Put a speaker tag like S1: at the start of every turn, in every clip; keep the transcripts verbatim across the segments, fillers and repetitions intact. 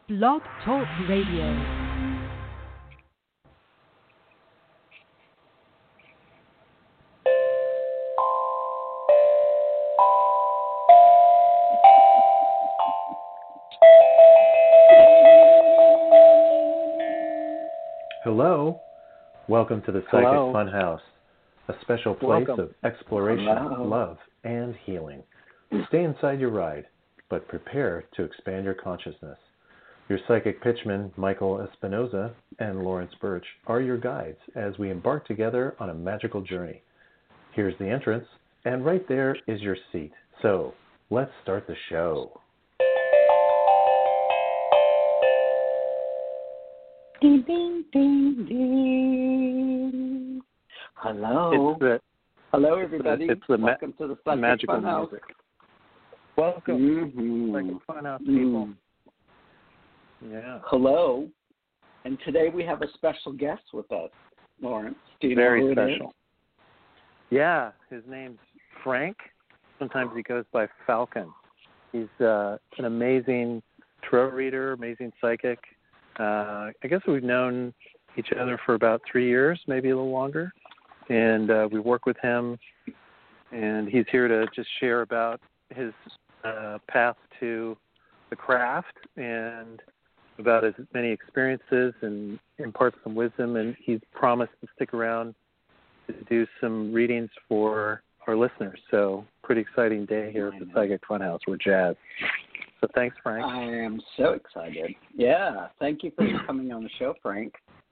S1: Blog Talk Radio.
S2: Hello. Welcome to the Psychic
S3: Hello.
S2: Funhouse, a special place
S3: Welcome.
S2: of exploration,
S3: Hello.
S2: love, and healing. Stay inside your ride, but prepare to expand your consciousness. Your psychic pitchmen, Michael Espinoza and Lawrence Birch, are your guides as we embark together on a magical journey. Here's the entrance, and right there is your seat. So, let's start the show.
S3: Ding, ding, ding, ding. Hello.
S4: It's the,
S3: Hello, everybody.
S4: It's the, it's the
S3: Welcome
S4: ma-
S3: to the Psychic
S4: magical
S3: Funhouse.
S4: music. Welcome.
S3: Mm-hmm.
S4: Psychic Funhouse, people.
S3: Mm.
S4: Yeah.
S3: Hello. And today we have a special guest with us, Lawrence. Do you
S4: Very
S3: know who
S4: special.
S3: It is?
S4: Yeah, his name's Frank. Sometimes he goes by Falcon. He's uh, an amazing tarot reader, amazing psychic. Uh, I guess we've known each other for about three years, maybe a little longer. And uh, we work with him, and he's here to just share about his uh, path to the craft and about his many experiences and impart some wisdom. And he's promised to stick around to do some readings for our listeners. So pretty exciting day here at the Psychic Funhouse. We're jazzed. So thanks, Frank.
S3: I am so excited. Yeah. Thank you for coming on the show, Frank.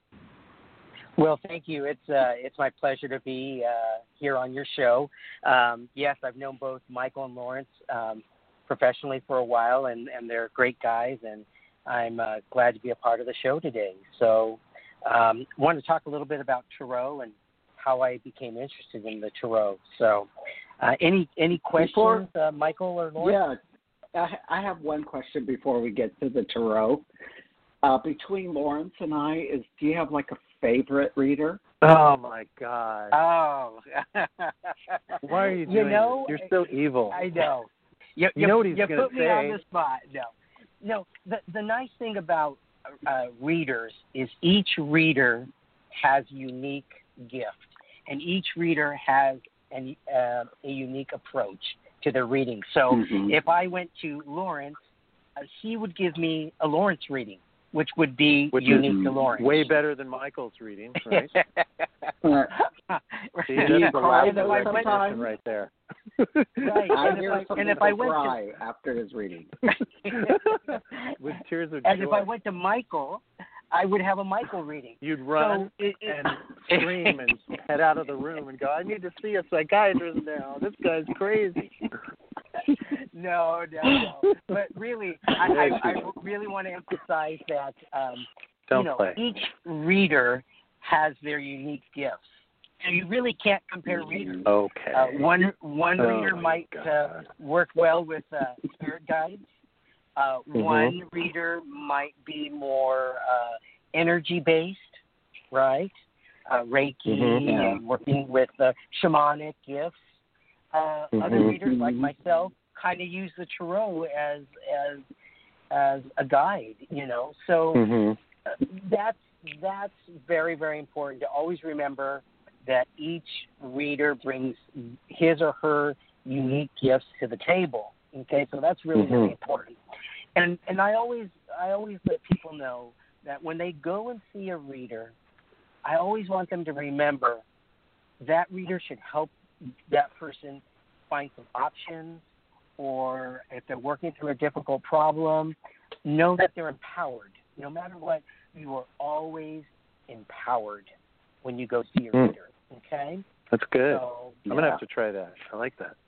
S5: Well, thank you. It's uh, it's my pleasure to be uh, here on your show. Um, yes, I've known both Michael and Lawrence um, professionally for a while, and, and they're great guys, and I'm uh, glad to be a part of the show today. So um, I wanted to talk a little bit about tarot and how I became interested in the tarot. So uh, any any questions,
S3: Before,
S5: uh, Michael or Lawrence?
S3: Yeah, I, I have one question before we get to the tarot. Uh, between Lawrence and I, is do you have like a favorite reader?
S4: Oh, my God.
S5: Oh.
S4: Why are you doing
S5: you know,
S4: this? You're so evil.
S5: I know. You,
S4: You know what he's
S5: you
S4: gonna
S5: put me on
S4: say.
S5: the spot. No, no. The the nice thing about uh, readers is each reader has a unique gift, and each reader has an, uh, a unique approach to their reading. So
S3: Mm-hmm.
S5: if I went to Lawrence, uh, he would give me a Lawrence reading, which would be
S4: Which
S5: unique
S3: is
S5: to Lawrence.
S4: Way better than Michael's reading, right? See,
S3: Do you
S4: that's the
S3: cry
S4: lack of
S3: though
S4: recognition
S3: sometimes?
S4: right there.
S5: Right.
S3: I
S5: And if
S3: hear
S5: I-
S3: some
S5: and if
S3: people
S5: I went to-
S3: cry after his reading.
S4: With tears of
S5: And
S4: joy.
S5: if I went to Michael, I would have a Michael reading.
S4: You'd run
S5: So it, it,
S4: and scream and head out of the room and go, I need to see a psychiatrist now. This guy's crazy.
S5: no, no, no. But really, I, I, I really want to emphasize that um,
S4: Don't
S5: you know
S4: play.
S5: each reader has their unique gifts. So you really can't compare readers.
S4: Okay.
S5: Uh, one one
S4: Oh,
S5: reader
S4: my
S5: might uh,
S4: God.
S5: work well with uh, spirit guides. Uh,
S4: Mhm.
S5: One reader might be more uh, energy based, right? Uh, Reiki
S4: Mhm.
S3: Yeah.
S5: and working with uh, shamanic gifts. Uh, Other
S4: Mhm.
S5: readers like myself kind of use the tarot as as as a guide, you know. So
S4: hmm
S5: uh, that's that's very very important to always remember that each reader brings his or her unique gifts to the table. Okay, so that's really really
S4: Mhm.
S5: important. And and I always I always let people know that when they go and see a reader, I always want them to remember that reader should help that person find some options, or if they're working through a difficult problem, know that they're empowered. No matter what, you are always empowered when you go see your
S4: Mm.
S5: reader. Okay?
S4: That's good.
S5: So,
S4: I'm going to have to try that. I like that.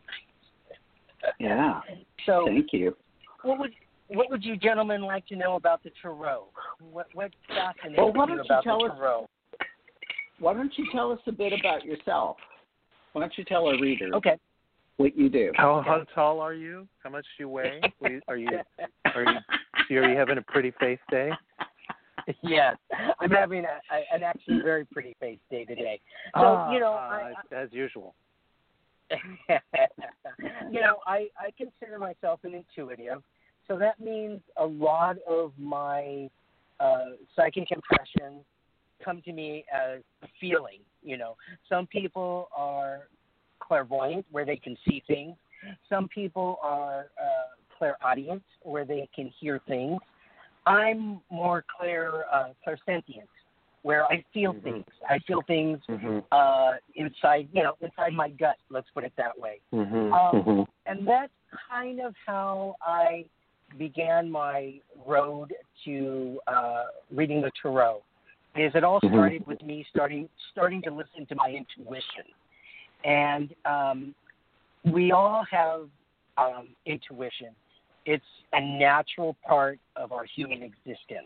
S3: Yeah.
S5: so
S3: Thank you.
S5: what would what would you gentlemen like to know about the tarot? What what fascinates
S3: Well, why don't
S5: you
S3: you
S5: about
S3: tell
S5: the
S3: us-
S5: tarot?
S3: Why don't you tell us a bit about yourself? Why don't you tell our readers
S5: Okay.
S3: what you do?
S4: How how tall are you? How much do you weigh? Are you are you are you, are you having a pretty face day?
S5: Yes, I'm having a, a, an actually very pretty face day today. So
S4: Ah,
S5: you know,
S4: ah,
S5: I,
S4: as usual.
S5: I, you know, I I consider myself an intuitive. So that means a lot of my uh, psychic impressions come to me as a feeling. You know, some people are clairvoyant, where they can see things. Some people are uh, clairaudient, where they can hear things. I'm more clair uh, clairsentient, where I feel mm-hmm. things. I feel things mm-hmm. uh, inside, you know, inside my gut. Let's put it that way. Mm-hmm. Um, mm-hmm. And that's kind of how I began my road to uh, reading the tarot. Is it all started mm-hmm. with me starting starting to listen to my intuition, and um, we all have um, intuition. It's a natural part of our human existence.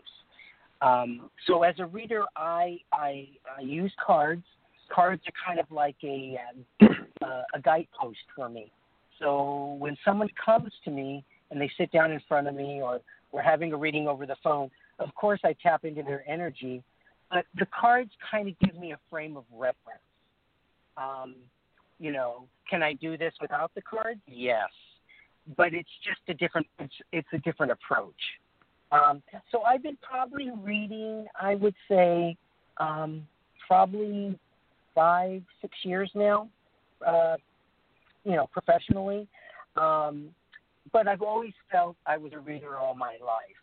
S5: Um, so as a reader, I, I I use cards. Cards are kind of like a uh, a guidepost for me. So when someone comes to me and they sit down in front of me, or we're having a reading over the phone, of course I tap into their energy. But the cards kind of give me a frame of reference. Um, you know, can I do this without the cards? Yes, but it's just a different. It's it's a different approach. Um, so I've been probably reading, I would say, um, probably five, six years now. Uh, you know, professionally, um, but I've always felt I was a reader all my life,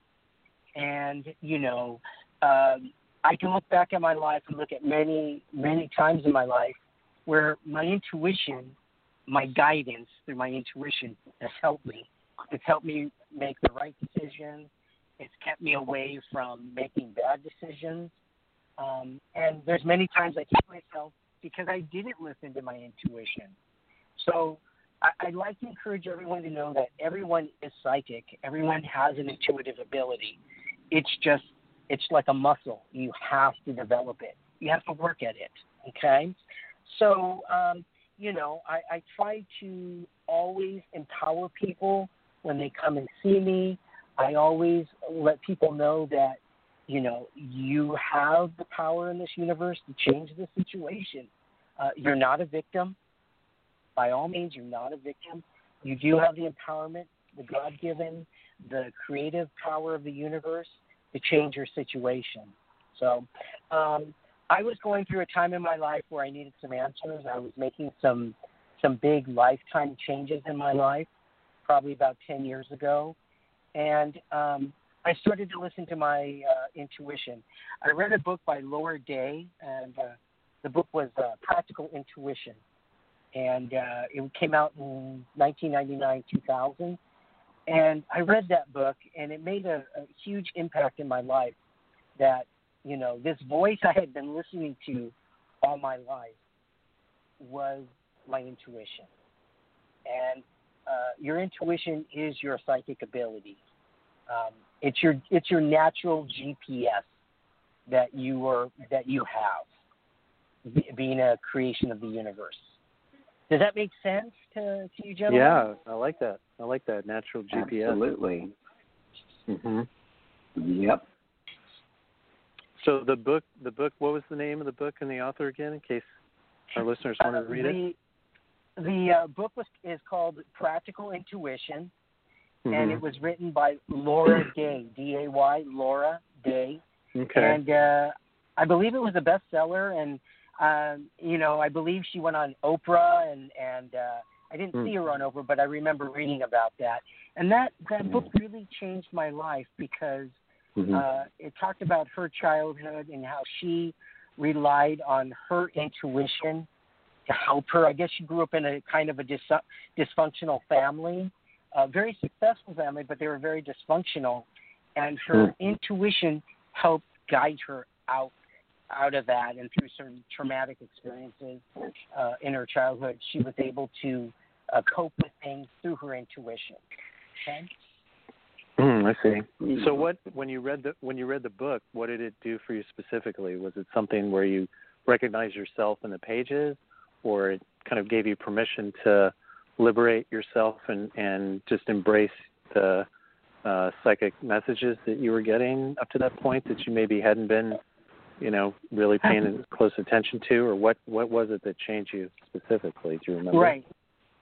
S5: and you know. Um, I can look back at my life and look at many, many times in my life where my intuition, my guidance through my intuition has helped me. It's helped me make the right decisions. It's kept me away from making bad decisions. Um, and there's many times I kick myself because I didn't listen to my intuition. So I, I'd like to encourage everyone to know that everyone is psychic. Everyone has an intuitive ability. It's just It's like a muscle. You have to develop it. You have to work at it, okay? So, um, you know, I, I try to always empower people when they come and see me. I always let people know that, you know, you have the power in this universe to change the situation. Uh, you're not a victim. By all means, you're not a victim. You do have the empowerment, the God-given, the creative power of the universe to change your situation. So um, I was going through a time in my life where I needed some answers. I was making some some big lifetime changes in my life, probably about ten years ago. And um, I started to listen to my uh, intuition. I read a book by Laura Day, and uh, the book was uh, Practical Intuition. And uh, it came out in nineteen ninety-nine, two thousand. And I read that book, and it made a, a huge impact in my life that, you know, this voice I had been listening to all my life was my intuition. And uh, your intuition is your psychic ability. Um, it's your it's your natural G P S that you are that you have, be, being a creation of the universe. Does that make sense to, to you, gentlemen?
S4: Yeah, I like that. I like that natural G P S.
S3: Absolutely.
S4: Mm-hmm.
S3: Yep.
S4: So the book, the book. What was the name of the book and the author again, in case our listeners wanted to read
S5: uh,
S4: the,
S5: it? The uh, book was is called Practical Intuition, mm-hmm. and it was written by Laura Day, D A Y, Laura Day.
S4: Okay.
S5: And uh, I believe it was a bestseller, and um, you know, I believe she went on Oprah, and and uh, I didn't mm. see her on Oprah, but I remember reading about that. And that that book really changed my life because mm-hmm. uh, it talked about her childhood and how she relied on her intuition to help her. I guess she grew up in a kind of a dis- dysfunctional family, a very successful family, but they were very dysfunctional. And her mm. intuition helped guide her out out of that, and through some traumatic experiences uh, in her childhood, she was able to uh, cope with things through her intuition. Okay.
S4: Mm, I see. So, what when you read the when you read the book, what did it do for you specifically? Was it something where you recognized yourself in the pages, or it kind of gave you permission to liberate yourself and, and just embrace the uh, psychic messages that you were getting up to that point that you maybe hadn't been, you know, really paying close attention to, or what, what was it that changed you specifically? Do you remember?
S5: Right.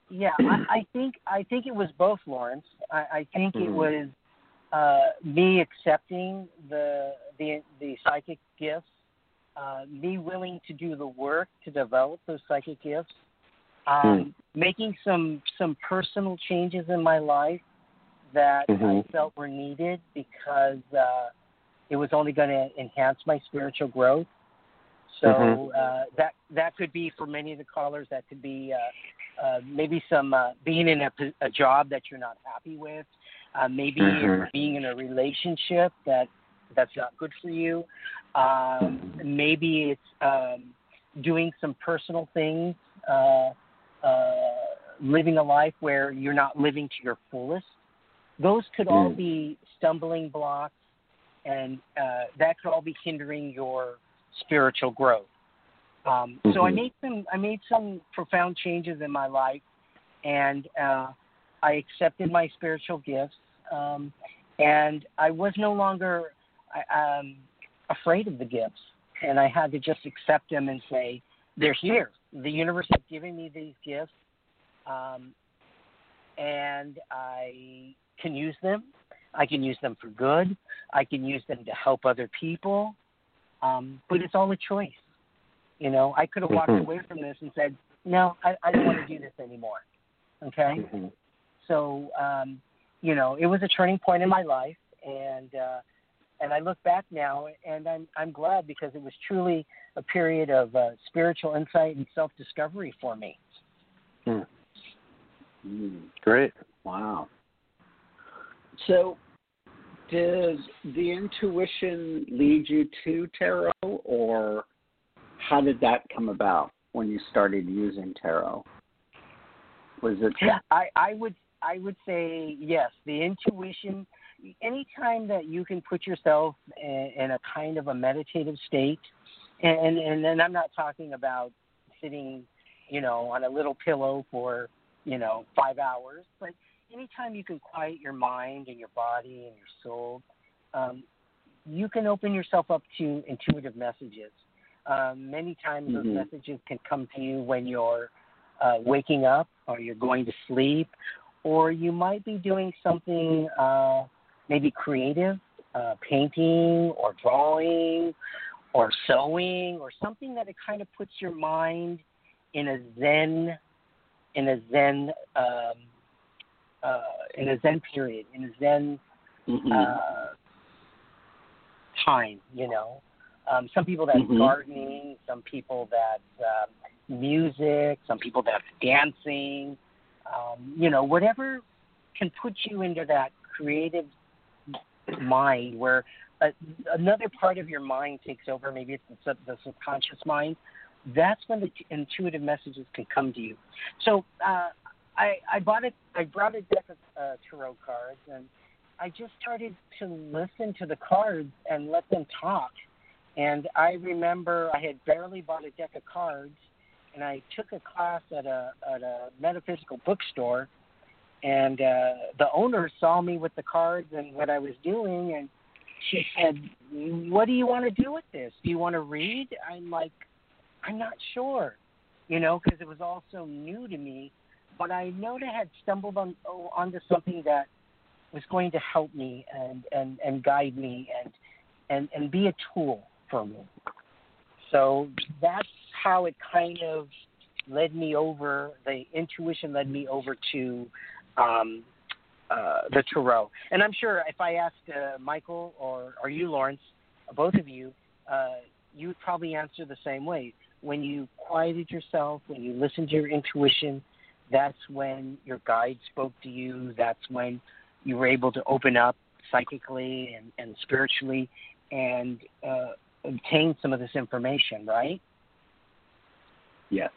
S5: yeah, I, I think I think it was both, Lawrence. I, I think
S2: Mhm.
S5: it was uh, me accepting the the the psychic gifts, uh, me willing to do the work to develop those psychic gifts, um,
S2: Mm.
S5: making some some personal changes in my life that
S2: Mhm.
S5: I felt were needed because uh, it was only going to enhance my spiritual growth. So
S2: Mhm.
S5: uh, that that could be for many of the callers. That could be uh, uh, maybe some uh, being in a, a job that you're not happy with. Uh, maybe
S2: Mhm.
S5: being in a relationship that that's not good for you. Um, maybe it's um, doing some personal things, uh, uh, living a life where you're not living to your fullest. Those could all
S2: Mm.
S5: be stumbling blocks, and uh, that could all be hindering your spiritual growth. Um, so I
S2: Mhm.
S5: made some I made some profound changes in my life, and uh, I accepted my spiritual gifts, um, and I was no longer um, afraid of the gifts, and I had to just accept them and say they're here. The universe has given me these gifts, um, and I can use them. I can use them for good. I can use them to help other people. Um, but it's all a choice. You know, I could have walked
S2: Mhm.
S5: away from this and said, no, I, I don't want to do this anymore. Okay?
S2: Mhm.
S5: So, um, you know, it was a turning point in my life, and uh, and I look back now, and I'm I'm glad because it was truly a period of uh, spiritual insight and self-discovery for me.
S2: Mm.
S3: Mm.
S2: Great.
S3: Wow. So, did the intuition lead you to tarot, or how did that come about when you started using tarot? Was it?
S5: I, I would I would say yes. The intuition. Anytime that you can put yourself in, in a kind of a meditative state, and and then I'm not talking about sitting, you know, on a little pillow for, you know, five hours, but anytime you can quiet your mind and your body and your soul, um, you can open yourself up to intuitive messages. Um, many times those
S3: Mhm.
S5: messages can come to you when you're uh, waking up or you're going to sleep, or you might be doing something uh, maybe creative, uh, painting or drawing or sewing or something that it kind of puts your mind in a zen, in a zen, um, uh, in a zen period, in a zen
S3: Mhm.
S5: uh, time, you know. Um, some people that's
S3: Mhm.
S5: gardening, some people that's um, music, some people that's dancing, um, you know, whatever can put you into that creative mind where uh, another part of your mind takes over. Maybe it's the, sub, the subconscious mind. That's when the t- intuitive messages can come to you. So uh, I, I bought it. I brought a deck of uh, tarot cards, and I just started to listen to the cards and let them talk. And I remember I had barely bought a deck of cards, and I took a class at a at a metaphysical bookstore, and uh, the owner saw me with the cards and what I was doing, and she said, "What do you want to do with this? Do you want to read?" I'm like, "I'm not sure," you know, because it was all so new to me. But I know that I had stumbled on oh, onto something that was going to help me and, and, and guide me and, and and be a tool for me. So that's how it kind of led me over. The intuition led me over to um, uh, the tarot. And I'm sure if I asked uh, Michael or, or you, Lawrence, both of you, uh, you would probably answer the same way. When you quieted yourself, when you listened to your intuition, that's when your guide spoke to you. That's when you were able to open up psychically and, and spiritually and uh, obtain some of this information, right?
S3: Yes.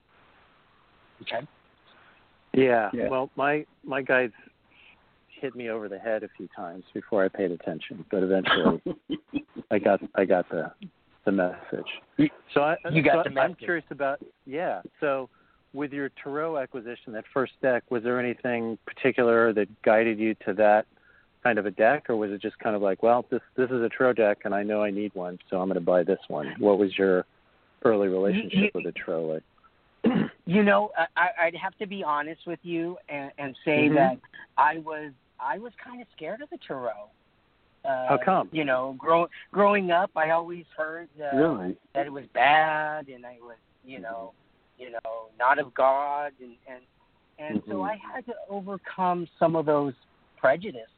S5: Okay.
S4: Yeah.
S3: Yeah.
S4: Well, my my guides hit me over the head a few times before I paid attention, but eventually I got I got the the message. So I
S5: You got
S4: so
S5: the
S4: I'm
S5: message.
S4: curious about yeah. So with your tarot acquisition, that first deck, was there anything particular that guided you to that kind of a deck, or was it just kind of like, well, this this is a tarot deck, and I know I need one, so I'm going to buy this one? What was your early relationship
S5: You-
S4: with the tarot like?
S5: You know, I, I'd have to be honest with you and, and say
S4: Mhm.
S5: that I was I was kind of scared of the tarot. Uh,
S4: How come?
S5: You know, grow, growing up, I always heard uh,
S3: Really?
S5: that it was bad, and I was, you know, you know, not of God, and and and so
S3: Mhm.
S5: I had to overcome some of those prejudice,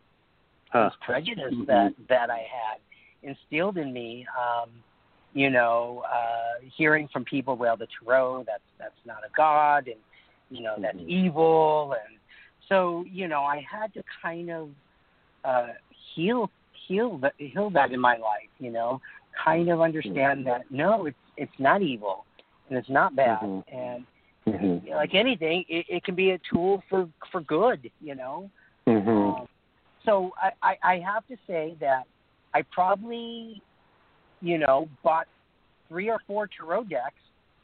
S4: Huh.
S5: those prejudice
S3: Mhm.
S5: that that I had instilled in me. Um, you know, uh, hearing from people, well, the tarot, that's that's not a god, and you know, that's
S3: Mhm.
S5: evil, and so you know, I had to kind of uh, heal heal that heal that in my life. You know, kind of understand that no, it's it's not evil, and it's not bad,
S3: Mhm.
S5: and
S3: Mhm.
S5: like anything, it, it can be a tool for for good. You know.
S3: Mhm.
S5: Um, so I, I, I have to say that I probably, you know, bought three or four tarot decks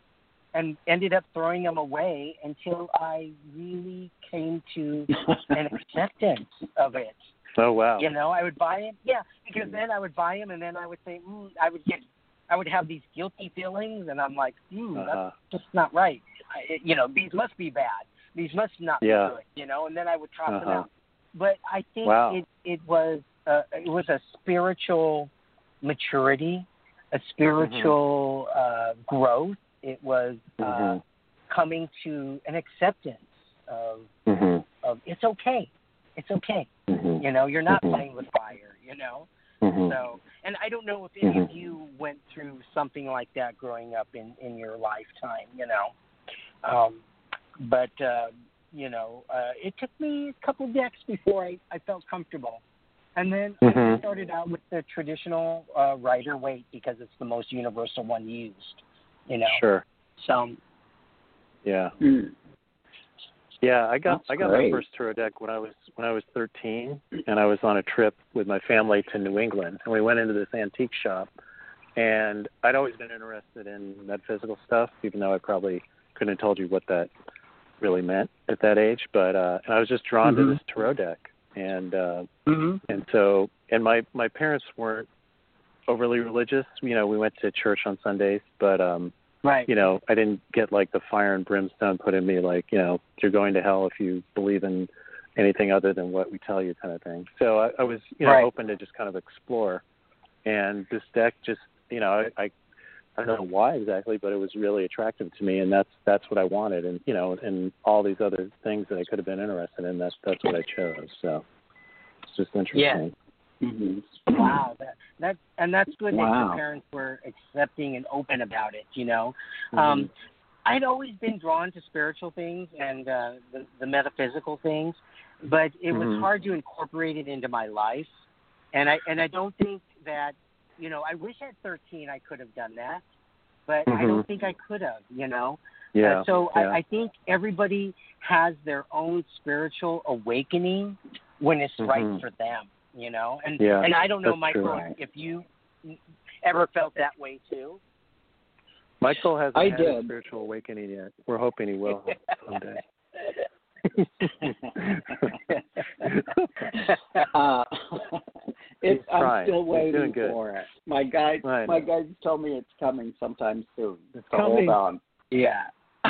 S5: and ended up throwing them away until I really came to an acceptance of it.
S4: Oh wow.
S5: You know, I would buy them, yeah, because then I would buy them and then I would say, mm, I would get, I would have these guilty feelings, and I'm like, hmm,
S4: Uh-huh.
S5: that's just not right. I, you know, these must be bad. These must not
S4: Yeah.
S5: be good. You know, and then I would toss them
S4: Uh-huh.
S5: out. But I think
S4: Wow.
S5: it it was uh, it was a spiritual maturity, a spiritual uh, growth. It was uh,
S3: Mhm.
S5: coming to an acceptance of
S3: Mhm.
S5: of it's okay, it's okay.
S3: Mhm.
S5: You know, you're not
S3: Mhm.
S5: playing with fire. You know,
S3: Mhm.
S5: so and I don't know if any of
S3: Mhm.
S5: you went through something like that growing up in in your lifetime. You know, um, but. Uh, You know, uh, it took me a couple of decks before I, I felt comfortable. And then I
S3: Mhm.
S5: started out with the traditional uh, Rider Waite because it's the most universal one used, you know.
S4: Sure.
S5: So,
S4: Yeah.
S3: Mm.
S4: Yeah, I got
S3: That's
S4: I got
S3: great.
S4: my first tarot deck when I was when I was thirteen, and I was on a trip with my family to New England, and we went into this antique shop, and I'd always been interested in metaphysical stuff, even though I probably couldn't have told you what that really meant at that age, but uh and I was just drawn
S3: Mhm.
S4: to this tarot deck, and uh
S5: mm-hmm.
S4: and so and my my parents weren't overly religious. You know, we went to church on Sundays, but um
S5: Right.
S4: you know, I didn't get like the fire and brimstone put in me, like, you know, you're going to hell if you believe in anything other than what we tell you, kind of thing. So I, I was, you know,
S5: Right.
S4: open to just kind of explore, and this deck just, you know, I, I I don't know why exactly, but it was really attractive to me, and that's that's what I wanted, and you know, and all these other things that I could have been interested in, that's that's what I chose. So it's just interesting.
S3: Mhm.
S5: Wow. That, that, and that's good that
S3: Wow.
S5: your parents were accepting and open about it, you know.
S4: Mhm.
S5: Um, I'd always been drawn to spiritual things and uh, the, the metaphysical things, but it was
S4: Mhm.
S5: hard to incorporate it into my life. And I and I don't think that, you know, I wish at thirteen I could have done that, but I don't
S4: Mhm.
S5: think I could have, you know.
S4: Yeah.
S5: Uh, so
S4: yeah.
S5: I, I think everybody has their own spiritual awakening when it's
S4: Mhm.
S5: right for them, you know. And
S4: Yeah,
S5: and I don't know,
S4: that's
S5: Michael,
S4: true.
S5: if you ever felt that way too.
S4: Michael hasn't
S3: I
S4: had a
S3: did.
S4: spiritual awakening yet. We're hoping he will someday.
S3: uh, it's,
S4: He's
S3: I'm
S4: trying.
S3: still
S4: He's
S3: waiting
S4: doing good.
S3: for it. My guides,
S4: I
S3: my
S4: know.
S3: guides tell me it's coming sometime soon.
S4: It's
S3: so
S4: coming.
S3: hold on.
S5: Yeah.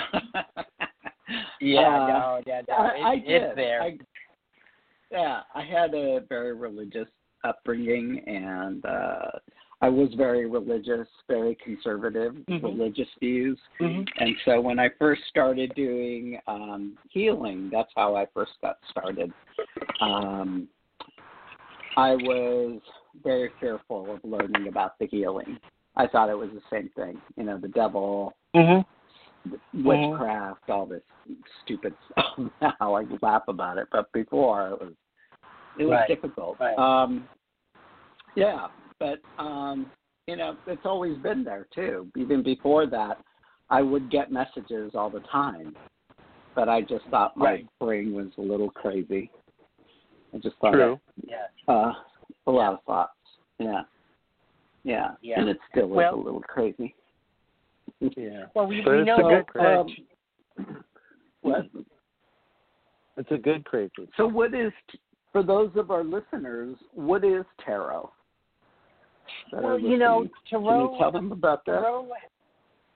S5: Yeah,
S3: Uh,
S5: no, yeah, no,
S3: I,
S5: it,
S3: I did.
S5: it's there.
S3: I, yeah, I had a very religious upbringing, and uh, I was very religious, very conservative,
S5: Mhm.
S3: religious views.
S5: Mhm.
S3: And so when I first started doing um, healing, that's how I first got started. Um, I was very fearful of learning about the healing. I thought it was the same thing, you know, the devil,
S5: Mhm.
S3: witchcraft, all this stupid stuff. Now I laugh about it, but before it was it was
S5: Right.
S3: difficult.
S5: Right.
S3: Um, yeah, but um, you know, it's always been there too. Even before that, I would get messages all the time, but I just thought my
S5: Right.
S3: brain was a little crazy. I just thought
S4: True.
S5: Yeah.
S3: uh, a lot of thoughts. Yeah, yeah,
S5: Yeah.
S3: and it still is
S5: Well-
S3: a little crazy.
S4: Yeah.
S5: Well, we,
S4: But
S5: we
S4: it's
S5: know
S4: a
S5: that.
S4: good crazy.
S3: Um, what?
S4: It's a good crazy.
S3: So what is, for those of our listeners, what is tarot? That are
S5: Well, you know,
S3: listening?
S5: tarot.
S3: Can you tell them about that?
S5: Tarot,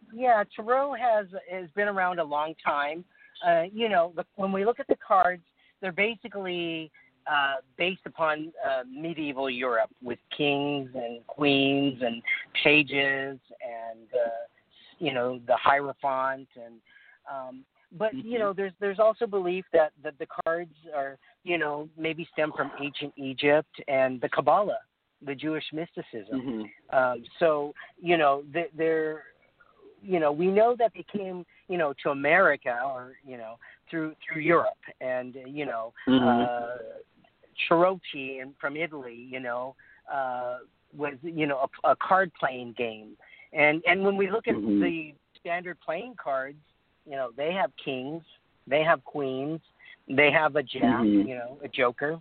S5: yeah, Tarot has has been around a long time. Uh, you know, the, when we look at the cards, they're basically uh, based upon uh, medieval Europe with kings and queens and pages and uh, you know the Hierophant and. Um, But you know, there's there's also belief that, that the cards are you know maybe stem from ancient Egypt and the Kabbalah, the Jewish mysticism.
S3: Mm-hmm.
S5: Um, so you know they, they're you know we know that they came you know to America or you know through through Europe and you know
S3: Mm-hmm.
S5: uh, Tarocchi and from Italy you know uh, was you know a, a card playing game and and when we look at
S3: Mm-hmm.
S5: the standard playing cards. You know, they have kings, they have queens, they have a jack,
S3: Mm-hmm.
S5: you know, a joker.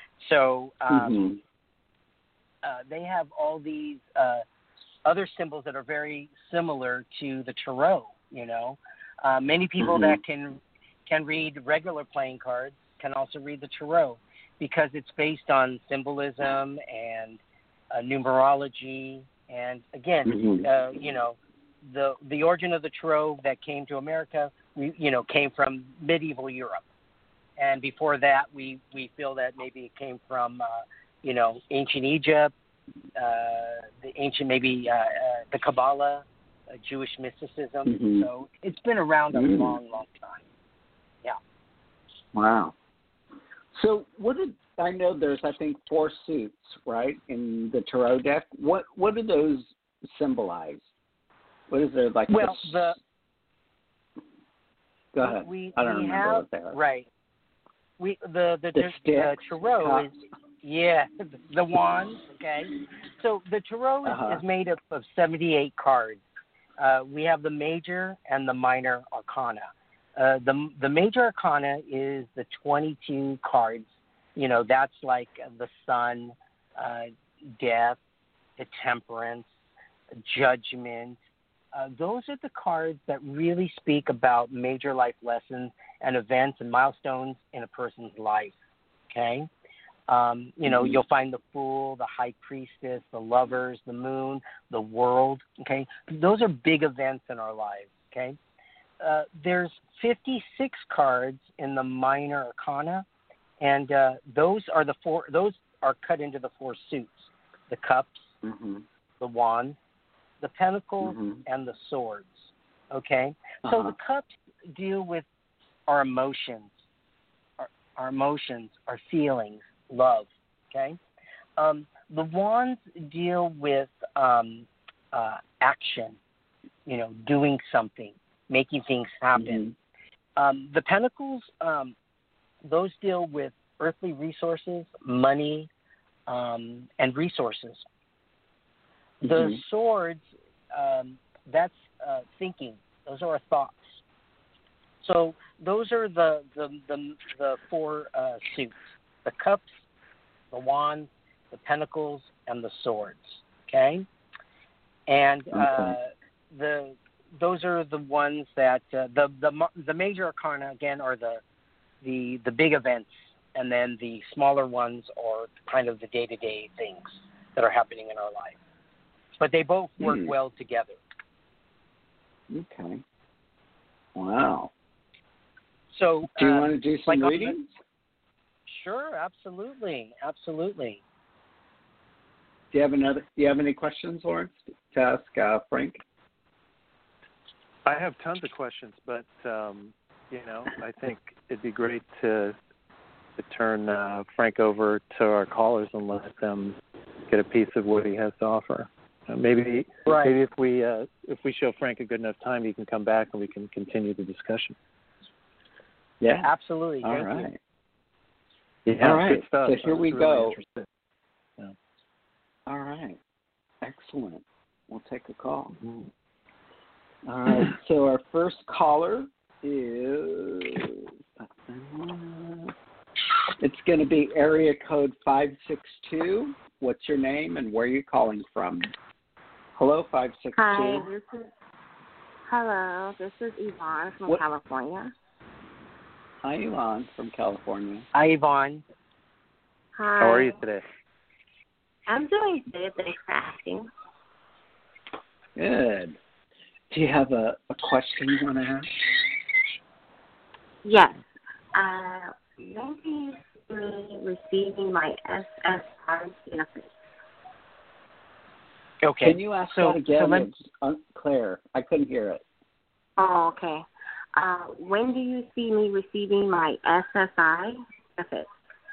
S5: So um,
S3: Mm-hmm.
S5: uh, they have all these uh, other symbols that are very similar to the tarot, you know. Uh, many people
S3: Mm-hmm.
S5: that can can read regular playing cards can also read the tarot because it's based on symbolism and uh, numerology. And again,
S3: Mm-hmm.
S5: uh, you know, the the origin of the tarot that came to America, we, you know, came from medieval Europe, and before that, we, we feel that maybe it came from, uh, you know, ancient Egypt, uh, the ancient maybe uh, uh, the Kabbalah, uh, Jewish mysticism.
S3: Mm-hmm.
S5: So it's been around a
S3: Mm.
S5: long, long time. Yeah.
S3: Wow. So what did I know? There's I think four suits, right, in the tarot deck. What what do those symbolize? What is there like?
S5: Well,
S3: the,
S5: the
S3: go ahead.
S5: we
S3: I don't
S5: we
S3: remember
S5: have
S3: what they are.
S5: right. We the the
S3: The
S5: the,
S3: sticks,
S5: tarot
S3: cups.
S5: is yeah the wands. Okay, so the tarot is,
S3: Uh-huh.
S5: is made up of seventy-eight cards. Uh, we have the major and the minor arcana. Uh, the the major arcana is the twenty-two cards. You know, that's like the sun, uh, death, the temperance, judgment. Uh, those are the cards that really speak about major life lessons and events and milestones in a person's life. Okay, um, you know,
S3: Mm-hmm.
S5: you'll find the Fool, the High Priestess, the Lovers, the Moon, the World. Okay, those are big events in our lives. Okay, uh, there's fifty-six cards in the Minor Arcana, and uh, those are the four. Those are cut into the four suits: the Cups,
S3: Mm-hmm.
S5: the Wands, the Pentacles,
S3: Mm-hmm.
S5: and the Swords. Okay,
S3: Uh-huh.
S5: so the Cups deal with our emotions, our, our emotions, our feelings, love. Okay, um, the Wands deal with um, uh, action. You know, doing something, making things happen.
S3: Mm-hmm.
S5: Um, the Pentacles, um, those deal with earthly resources, money, um, and resources. The
S3: Mm-hmm.
S5: Swords, um, that's uh, thinking. Those are our thoughts. So those are the the the, the four uh, suits: the Cups, the Wands, the Pentacles, and the Swords. Okay, and uh,
S3: Okay.
S5: the those are the ones that uh, the the the major arcana again are the the the big events, and then the smaller ones are kind of the day to day things that are happening in our life. But they both work
S3: Hmm.
S5: well together.
S3: Okay. Wow.
S5: So
S3: Do you
S5: uh,
S3: want to do some
S5: like on the-
S3: readings?
S5: Sure, absolutely, absolutely.
S3: Do you have another? Do you have any questions, Lawrence, to ask uh, Frank?
S4: I have tons of questions, but um, you know, I think it'd be great to to turn uh, Frank over to our callers and let them get a piece of what he has to offer. Uh, maybe,
S5: Right.
S4: maybe if we uh, if we show Frank a good enough time, he can come back and we can continue the discussion.
S3: Yeah.
S5: Absolutely.
S3: All
S5: Thank you.
S3: right.
S4: Yeah,
S3: All right.
S4: good stuff.
S3: So here
S4: I was
S3: we
S4: really
S3: go.
S4: interested. Yeah.
S3: All right. Excellent. We'll take a call. All right. So our first caller is. It's going to be area code five six two. What's your name and where are you calling from? Hello, five six two.
S6: Hi, this is hello. This is Yvonne from
S3: What-
S6: California.
S3: Hi, Elon from California.
S5: Hi, Yvonne.
S6: Hi.
S4: How are you today?
S6: I'm doing good. Thanks for asking.
S3: Good. Do you have a, a question you want to ask?
S6: Yes. Uh, when do you see me receiving my S S I benefits?
S5: Okay.
S3: Can you ask
S5: so,
S3: that again?
S5: So let,
S3: It's unclear. I couldn't hear it.
S6: Oh, okay. Uh, when do you see me receiving my S S I benefits?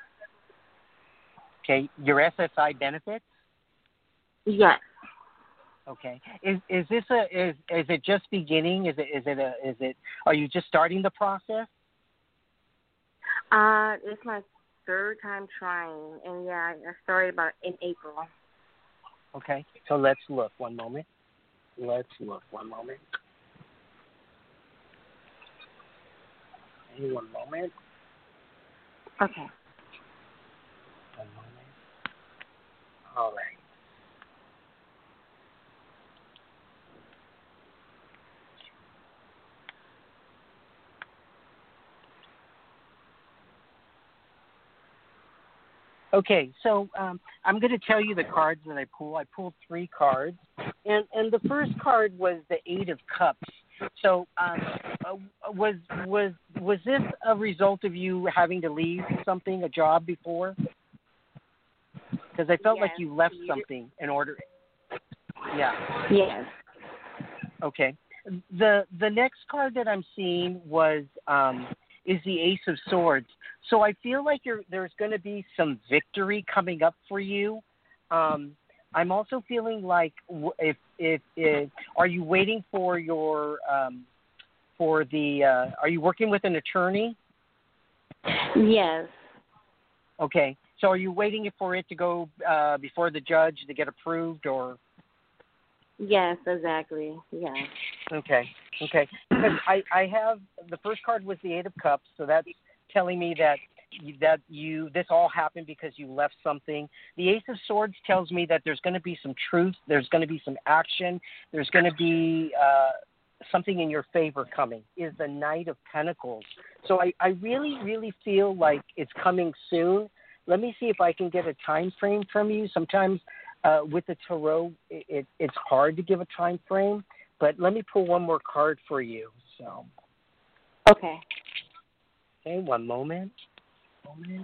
S5: okay, your S S I benefits?
S6: Yes.
S5: Okay. Is is this a is is it just beginning? Is it is it a is it are you just starting the process?
S6: Uh, it's my third time trying, and yeah, I started about in April.
S5: Okay. So let's look one moment. Let's look one moment. Okay, one moment.
S6: Okay.
S5: One moment. All right. Okay, so um, I'm going to tell you the cards that I pull. I pulled three cards, and and the first card was the Eight of Cups. So um, uh, was was was this a result of you having to leave something, a job before? Because I felt
S6: Yes.
S5: like you left something in order. Yeah.
S6: Yes.
S5: Okay. The the next card that I'm seeing was um, is the Ace of Swords. So I feel like you're, there's going to be some victory coming up for you. Um, I'm also feeling like if, if if are you waiting for your um, for the uh, are you working with an attorney?
S6: Yes.
S5: Okay. So are you waiting for it to go uh, before the judge to get approved or?
S6: Yes, exactly. Yeah.
S5: Okay. Okay. Because I, I have the first card was the Eight of Cups, so that's telling me that you, that you this all happened because you left something. The Ace of Swords tells me that there's going to be some truth, there's going to be some action, there's going to be uh, something in your favor coming. Is the Knight of Pentacles. So I, I really, really feel like it's coming soon. Let me see if I can get a time frame from you. Sometimes uh, with the tarot, it, it, it's hard to give a time frame, but let me pull one more card for you. So.
S6: Okay.
S5: Okay, one moment. Moment.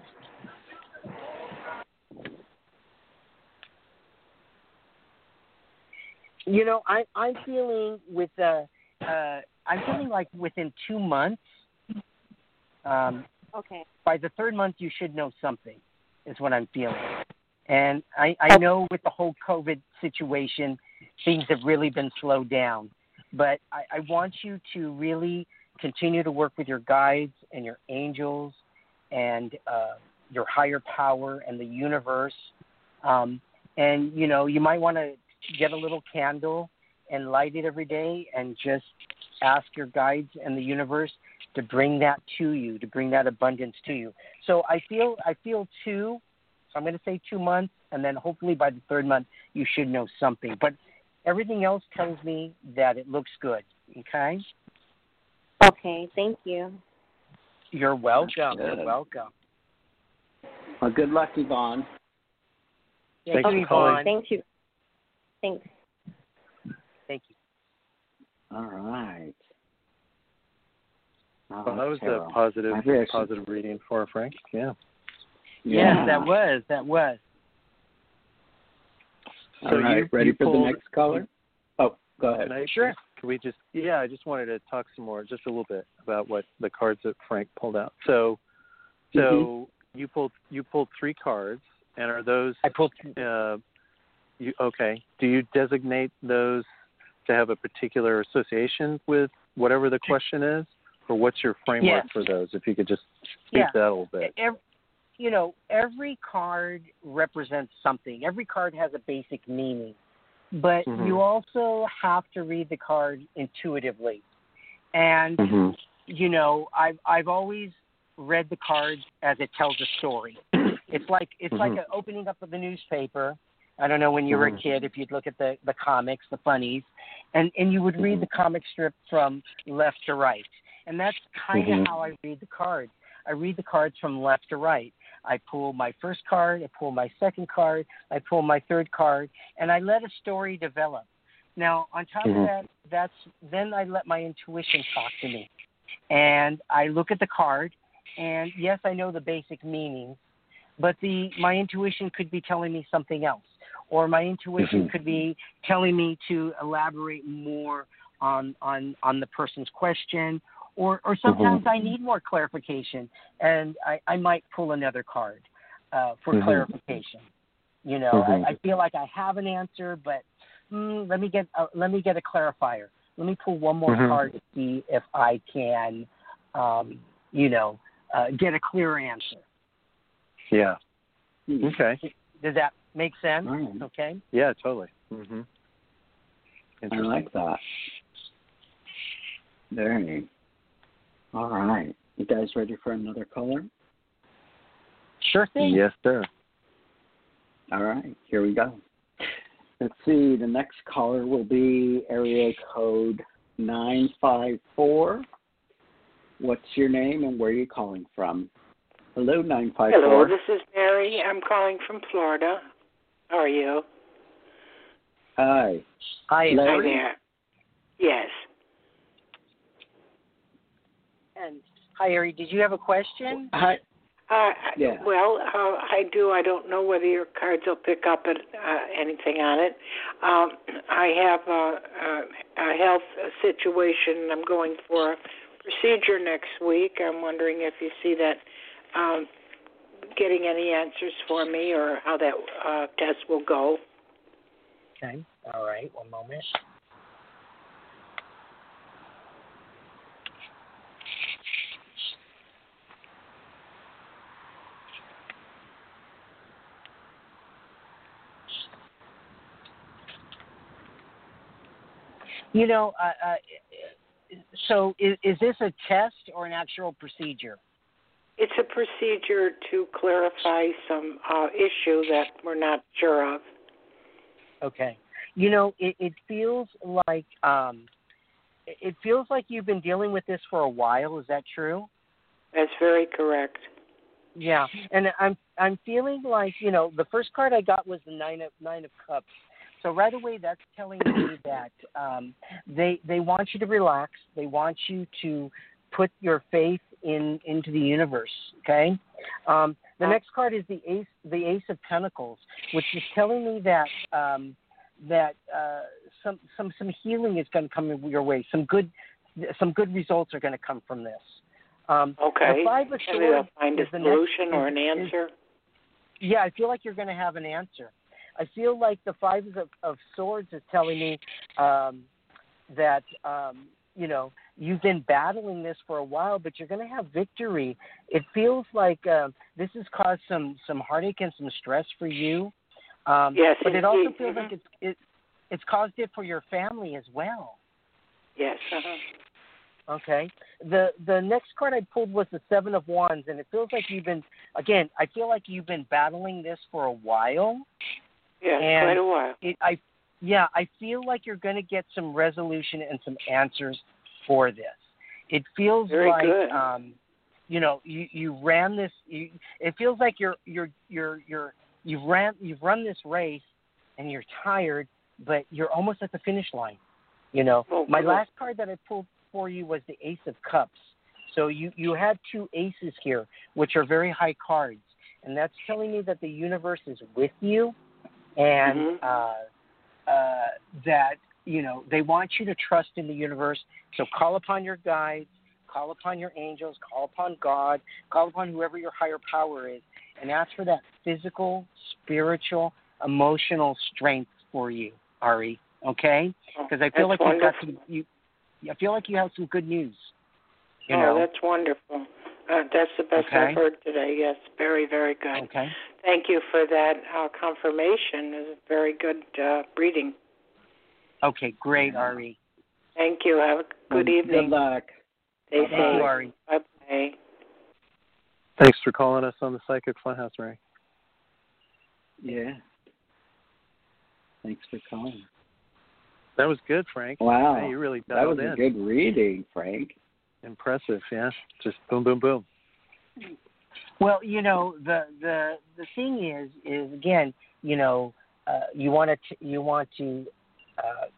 S5: You know, I, I'm feeling with uh, uh, I'm feeling like within two months. Um,
S6: Okay.
S5: by the third month, you should know something. Is what I'm feeling. And I, I know with the whole COVID situation, things have really been slowed down. But I, I want you to really continue to work with your guides and your angels and uh, your higher power and the universe. Um, and, you know, you might want to get a little candle and light it every day and just ask your guides and the universe to bring that to you, to bring that abundance to you. So I feel I feel two, so I'm going to say two months, and then hopefully by the third month you should know something. But everything else tells me that it looks good, okay?
S6: Okay, thank you.
S5: You're welcome.
S3: Good.
S5: You're welcome.
S3: Well, good luck, Yvonne.
S5: Thank
S4: Thanks
S5: you,
S4: for calling.
S5: Yvonne.
S6: Thank you. Thanks.
S5: Thank you.
S3: All right. Oh,
S4: Well, that was
S3: Carol.
S4: a positive,
S3: I really should-
S4: positive reading for Frank. Yeah.
S5: Yes,
S3: Yeah.
S5: that was. That was.
S3: All
S4: So
S3: right,
S4: you-
S3: ready
S4: you
S3: for
S4: pulled-
S3: the next caller? Oh, go ahead.
S4: Can I,
S5: Sure.
S4: Can we just? Yeah, I just wanted to talk some more, just a little bit about what the cards that Frank pulled out. So, so
S3: Mm-hmm.
S4: you pulled you pulled three cards, and are those?
S5: I pulled.
S4: Uh, you okay? Do you designate those to have a particular association with whatever the question is, or what's your framework
S5: Yes.
S4: for those? If you could just speak
S5: Yeah.
S4: to that a little bit.
S5: Every, you know, every card represents something. Every card has a basic meaning. But
S4: Mhm.
S5: you also have to read the card intuitively. And,
S3: Mm-hmm.
S5: you know, I've, I've always read the cards as it tells a story. It's like it's
S4: Mhm.
S5: like a opening up of the newspaper. I don't know when you were
S4: Mhm.
S5: a kid if you'd look at the, the comics, the funnies, and, and you would read the comic strip from left to right. And that's kind of
S3: Mhm.
S5: how I read the cards. I read the cards from left to right. I pull my first card, I pull my second card, I pull my third card, and I let a story develop. Now, on top
S4: Mhm.
S5: of that, that's then I let my intuition talk to me, and I look at the card, and yes, I know the basic meanings, but the my intuition could be telling me something else, or my intuition
S4: Mhm.
S5: could be telling me to elaborate more on on on the person's question, or or sometimes
S4: Mhm.
S5: I need more clarification, and I, I might pull another card uh, for
S4: Mhm.
S5: clarification. You know,
S4: Mhm.
S5: I, I feel like I have an answer, but mm, let me get uh, let me get a clarifier. Let me pull one more
S4: Mhm.
S5: card to see if I can, um, you know, uh, get a clear answer.
S4: Yeah.
S3: Hmm.
S4: Okay.
S5: Does that make sense?
S3: All right.
S5: Okay.
S4: Yeah, totally. Mm-hmm.
S3: I like that. Very. All right. You guys ready for another caller?
S5: Sure thing.
S4: Yes, sir.
S3: All right. Here we go. Let's see. The next caller will be area code nine five four. What's your name and where are you calling from? Hello, nine five four.
S7: Hello, this is Mary. I'm calling from Florida. How are you?
S3: Hi.
S5: Hi,
S7: Hi
S3: Larry?
S7: there. Yes.
S5: and hi, Ari. Did you have a question?
S3: Hi.
S7: Uh,
S3: Yeah.
S7: Well, uh, I do. I don't know whether your cards will pick up at, uh, anything on it. Um, I have a, a, a health situation. I'm going for a procedure next week. I'm wondering if you see that um, getting any answers for me or how that uh, test will go.
S5: Okay. All right. One moment. You know, uh, uh, so is, is this a test or an actual procedure?
S7: It's a procedure to clarify some uh, issue that we're not sure of.
S5: Okay. You know, it, it feels like um, it feels like you've been dealing with this for a while. Is that true?
S7: That's very correct.
S5: Yeah, and I'm I'm feeling like, you know, the first card I got was the nine of nine of cups. So right away, that's telling me that um, they they want you to relax. They want you to put your faith in into the universe. Okay. Um, the next card is the ace the Ace of Pentacles, which is telling me that um, that uh, some some some healing is going to come your way. Some good some good results are going to come from this. Um,
S7: Okay.
S5: The Five of
S7: Maybe they'll
S5: Swords
S7: find a
S5: is the
S7: solution
S5: next,
S7: or
S5: is,
S7: an answer.
S5: Is, yeah, I feel like you're going to have an answer. I feel like the Five of, of Swords is telling me um, that, um, you know, you've been battling this for a while, but you're going to have victory. It feels like uh, this has caused some, some heartache and some stress for you. Um,
S7: Yes,
S5: but it also
S7: indeed.
S5: feels
S7: Mm-hmm.
S5: like it's, it, it's caused it for your family as well.
S7: Yes. Uh-huh.
S5: Okay. The the next card I pulled was the Seven of Wands, and it feels like you've been, again, I feel like you've been battling this for a while.
S7: Yes,
S5: and
S7: quite a while.
S5: It, I, yeah, I feel like you're going to get some resolution and some answers for this. It feels
S7: Very
S5: like,
S7: good.
S5: um, you know, you, you ran this. You, it feels like you're you're you're you're you've ran you've run this race, and you're tired, but you're almost at the finish line. You know,
S7: Oh,
S5: my
S7: good.
S5: last card that I pulled for you was the Ace of Cups. So you, you had two aces here, which are very high cards. And that's telling me that the universe is with you and
S7: Mhm.
S5: uh, uh, that, you know, they want you to trust in the universe. So call upon your guides, call upon your angels, call upon God, call upon whoever your higher power is, and ask for that physical, spiritual, emotional strength for you, Ari. Okay? Because I feel
S7: That's
S5: like you've got
S7: wonderful.
S5: some, you, I feel like you have some good news. You
S7: oh,
S5: know?
S7: that's wonderful. Uh, that's the best
S5: Okay.
S7: I've heard today. Yes, very, very good.
S5: Okay.
S7: Thank you for that uh, confirmation. It's a very good uh, reading.
S5: Okay, great, Ari.
S7: Thank you. Have a good
S3: Good
S7: evening.
S3: luck.
S7: Stay
S3: Bye-bye.
S7: safe.
S5: Thank you, Ari.
S7: Bye-bye.
S4: Thanks for calling us on the Psychic Funhouse, Ray.
S3: Yeah. Thanks for calling.
S4: That was good, Frank.
S3: Wow.
S4: Hey, you really
S3: That
S4: dialed
S3: was
S4: in.
S3: a good reading, Frank.
S4: Impressive, yeah. Just boom, boom, boom.
S5: Well, you know, the the the thing is, is again, you know, uh, you want to you want to uh,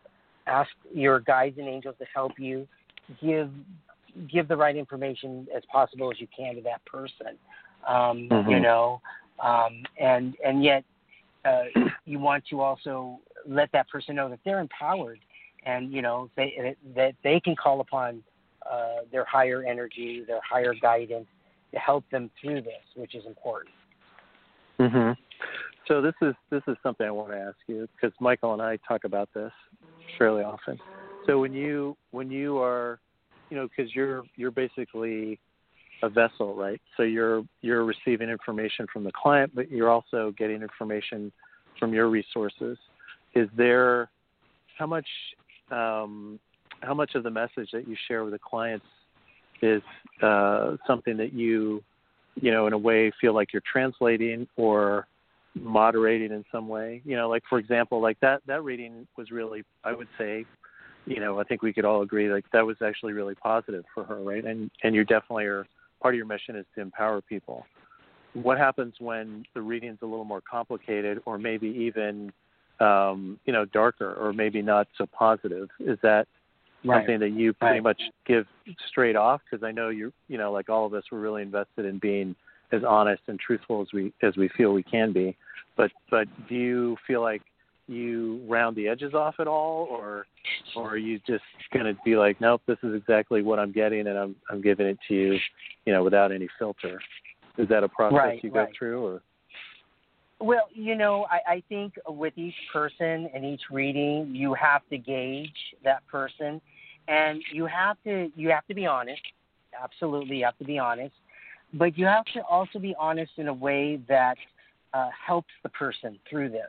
S5: ask your guides and angels to help you. Give give the right information as possible as you can to that person. Um,
S4: Mm-hmm.
S5: You know, um, and and yet uh, you want to also let that person know that they're empowered, and you know they that they can call upon uh, their higher energy, their higher guidance to help them through this, which is important.
S4: Mm-hmm. So this is this is something I want to ask you, because Michael and I talk about this fairly often. So when you when you are, you know, because you're you're basically a vessel, right? So you're you're receiving information from the client, but you're also getting information from your resources. Is there how much um, how much of the message that you share with the clients is uh, something that you you know in a way feel like you're translating or moderating in some way? You know, like for example, like that that reading was really, I would say, you know, I think we could all agree like that was actually really positive for her, right? And and you definitely are, part of your mission is to empower people. What happens when the reading's a little more complicated, or maybe even um, you know, darker, or maybe not so positive? Is that
S5: Right.
S4: something that you pretty
S5: Right.
S4: much give straight off? Because I know you you know, like all of us, we're really invested in being as honest and truthful as we as we feel we can be. But but do you feel like you round the edges off at all, or or are you just going to be like, nope, this is exactly what I'm getting, and I'm I'm giving it to you, you know, without any filter? Is that a process
S5: Right,
S4: you go
S5: right.
S4: through, or?
S5: Well, you know, I, I think with each person and each reading, you have to gauge that person, and you have to you have to be honest. Absolutely, you have to be honest, but you have to also be honest in a way that uh, helps the person through this.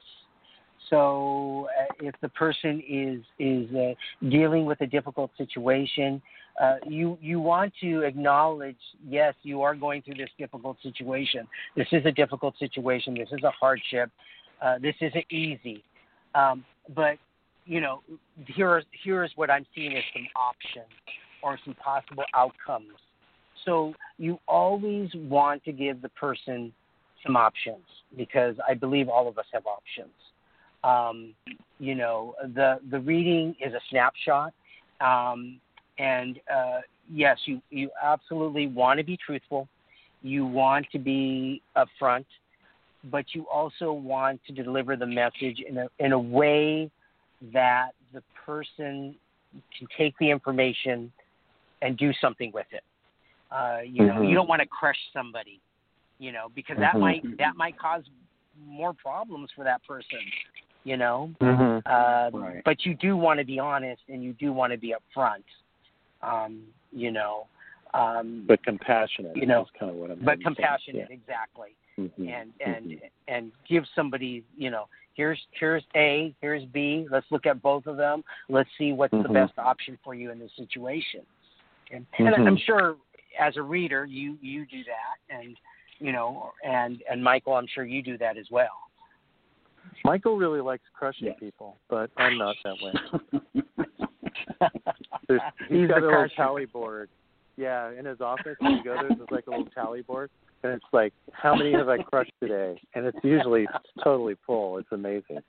S5: So, uh, if the person is is uh, dealing with a difficult situation, uh, you you want to acknowledge, yes, you are going through this difficult situation. This is a difficult situation. This is a hardship. Uh, this isn't easy. Um, but you know, here here is what I'm seeing as some options or some possible outcomes. So you always want to give the person some options, because I believe all of us have options. Um, you know, the the reading is a snapshot, um, and uh, yes, you, you absolutely want to be truthful. You want to be upfront, but you also want to deliver the message in a in a way that the person can take the information and do something with it. Uh, you know,
S4: Mm-hmm.
S5: you don't want to crush somebody, you know, because that
S4: Mhm.
S5: might that might cause more problems for that person, you know.
S4: Mhm.
S5: Uh,
S3: Right.
S5: But you do want to be honest, and you do want to be upfront, um, you know. Um,
S4: But compassionate,
S5: you know,
S4: is kind of what I'm
S5: but
S4: saying.
S5: compassionate,
S4: Yeah.
S5: exactly,
S4: Mhm.
S5: and and
S4: Mhm.
S5: and give somebody, you know, here's here's A, here's B. Let's look at both of them. Let's see what's the
S4: Mhm.
S5: best option for you in this situation. And,
S4: Mhm.
S5: and I'm sure, as a reader, you you do that, and you know, and and Michael, I'm sure you do that as well.
S4: Michael really likes crushing
S3: Yes.
S4: people, but I'm not that way. There's, he's
S5: He's
S4: got
S5: the
S4: a little
S5: crusher.
S4: tally board. Yeah, in his office, when you go there, there's like a little tally board, and it's like, how many have I crushed today? And it's usually totally full. It's amazing.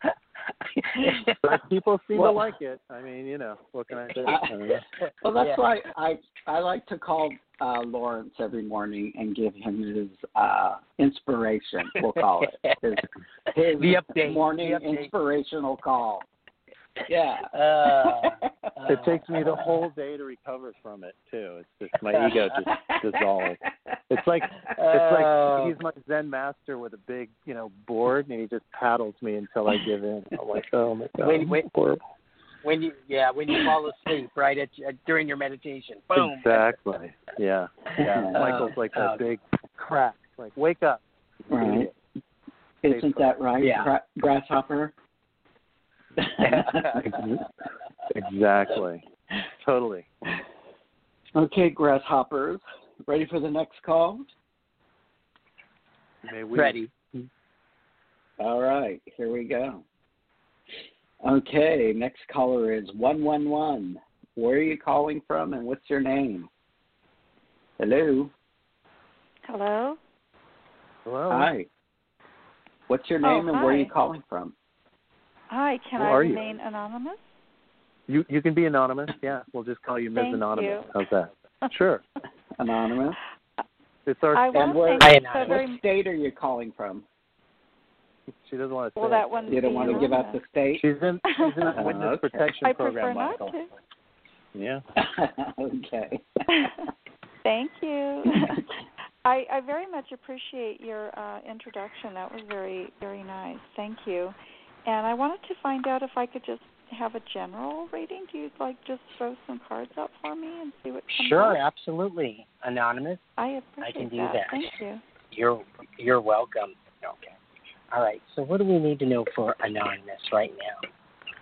S4: But people seem
S3: Well-
S4: to like it. I mean, you know, what can I say? I don't know.
S3: Well, that's
S5: Yeah.
S3: why I I like to call uh, Lawrence every morning and give him his uh, inspiration. We'll call it his, his
S5: The update,
S3: morning
S5: the update.
S3: inspirational call. Yeah.
S5: Uh,
S4: It takes me the whole day to recover from it too. It's just my ego just dissolves. It's like it's
S5: Uh,
S4: like he's my Zen master with a big, you know, board, and he just paddles me until I give in. I'm like, oh my god,
S5: Wait, wait.
S4: horrible.
S5: when you yeah when you fall asleep, right at, at during your meditation, boom.
S4: Exactly. Yeah. Yeah.
S5: Uh,
S4: Michael's like that
S5: uh,
S4: big crack. Like, wake up.
S3: Right. Isn't that right,
S5: Yeah.
S3: Gra- Grasshopper?
S4: Exactly. Totally.
S3: Okay, Grasshoppers, ready for the next call?
S4: May we
S5: Ready.
S3: All right, here we go. Okay, next caller is one one one. Where are you calling from, and what's your name? Hello.
S8: Hello?
S4: Hello.
S3: Hi. What's your
S8: Oh,
S3: name and where are you
S8: hi.
S3: calling from?
S8: Hi, can
S4: Who
S8: I
S4: are you?
S8: remain anonymous?
S4: You you can be anonymous. Yeah, we'll just call you Miz
S8: Thank
S4: Anonymous.
S8: you.
S4: How's that? Sure.
S3: Anonymous.
S4: It's our.
S8: I
S3: And
S8: want
S3: where,
S8: to thank you so
S3: what
S8: very
S3: state are you calling from?
S4: She doesn't want to say.
S8: Well, that one.
S3: You don't want to give out the state?
S4: She's in. She's in a
S3: Uh,
S4: witness
S3: okay.
S4: protection
S8: I
S4: program,
S8: prefer
S4: Michael.
S8: not to.
S4: Yeah.
S3: Okay.
S8: Thank you. I, I very much appreciate your uh, introduction. That was very, very nice. Thank you. And I wanted to find out if I could just have a general reading. Do you like just throw some cards up for me and see what comes
S5: Sure,
S8: up?
S5: absolutely. Anonymous,
S8: I appreciate
S5: I can do
S8: that.
S5: that.
S8: Thank you.
S5: You're you're welcome. Okay. All right. So what do we need to know for Anonymous right now?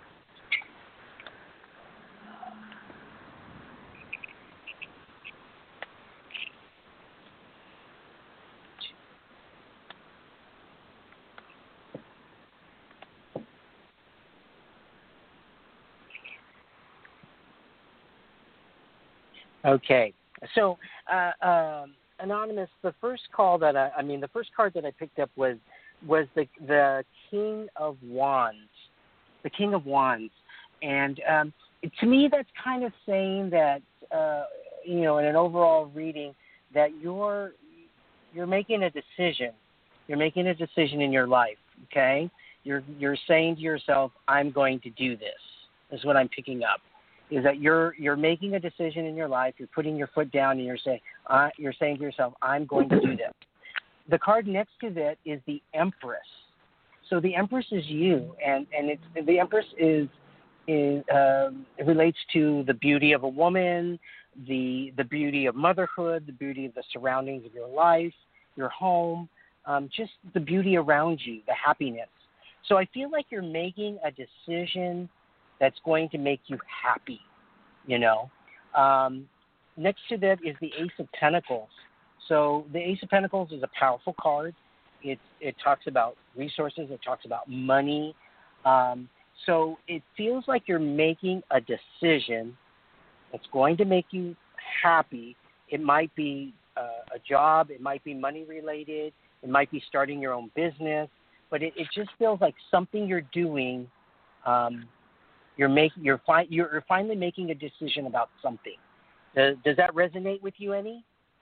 S5: Okay, so uh, um, Anonymous, the first call that I, I mean, the first card that I picked up was was the the King of Wands, the King of Wands, and um, to me that's kind of saying that uh, you know, in an overall reading, that you're you're making a decision, you're making a decision in your life. Okay, you're you're saying to yourself, I'm going to do this. Is what I'm picking up. Is that you're you're making a decision in your life, you're putting your foot down, and you're saying uh, you're saying to yourself, I'm going to do this. The card next to that is the Empress. So the Empress is you, and and it's the Empress is is uh, it relates to the beauty of a woman, the the beauty of motherhood, the beauty of the surroundings of your life, your home, um, just the beauty around you, the happiness. So I feel like you're making a decision that's going to make you happy, you know. Um, next to that is the Ace of Pentacles. So the Ace of Pentacles is a powerful card. It it talks about resources. It talks about money. Um, so it feels like you're making a decision that's going to make you happy. It might be uh, a job. It might be money related. It might be starting your own business. But it, it just feels like something you're doing. Um, You're making you're fi- you're finally making a decision about something. Does, does that resonate with you any?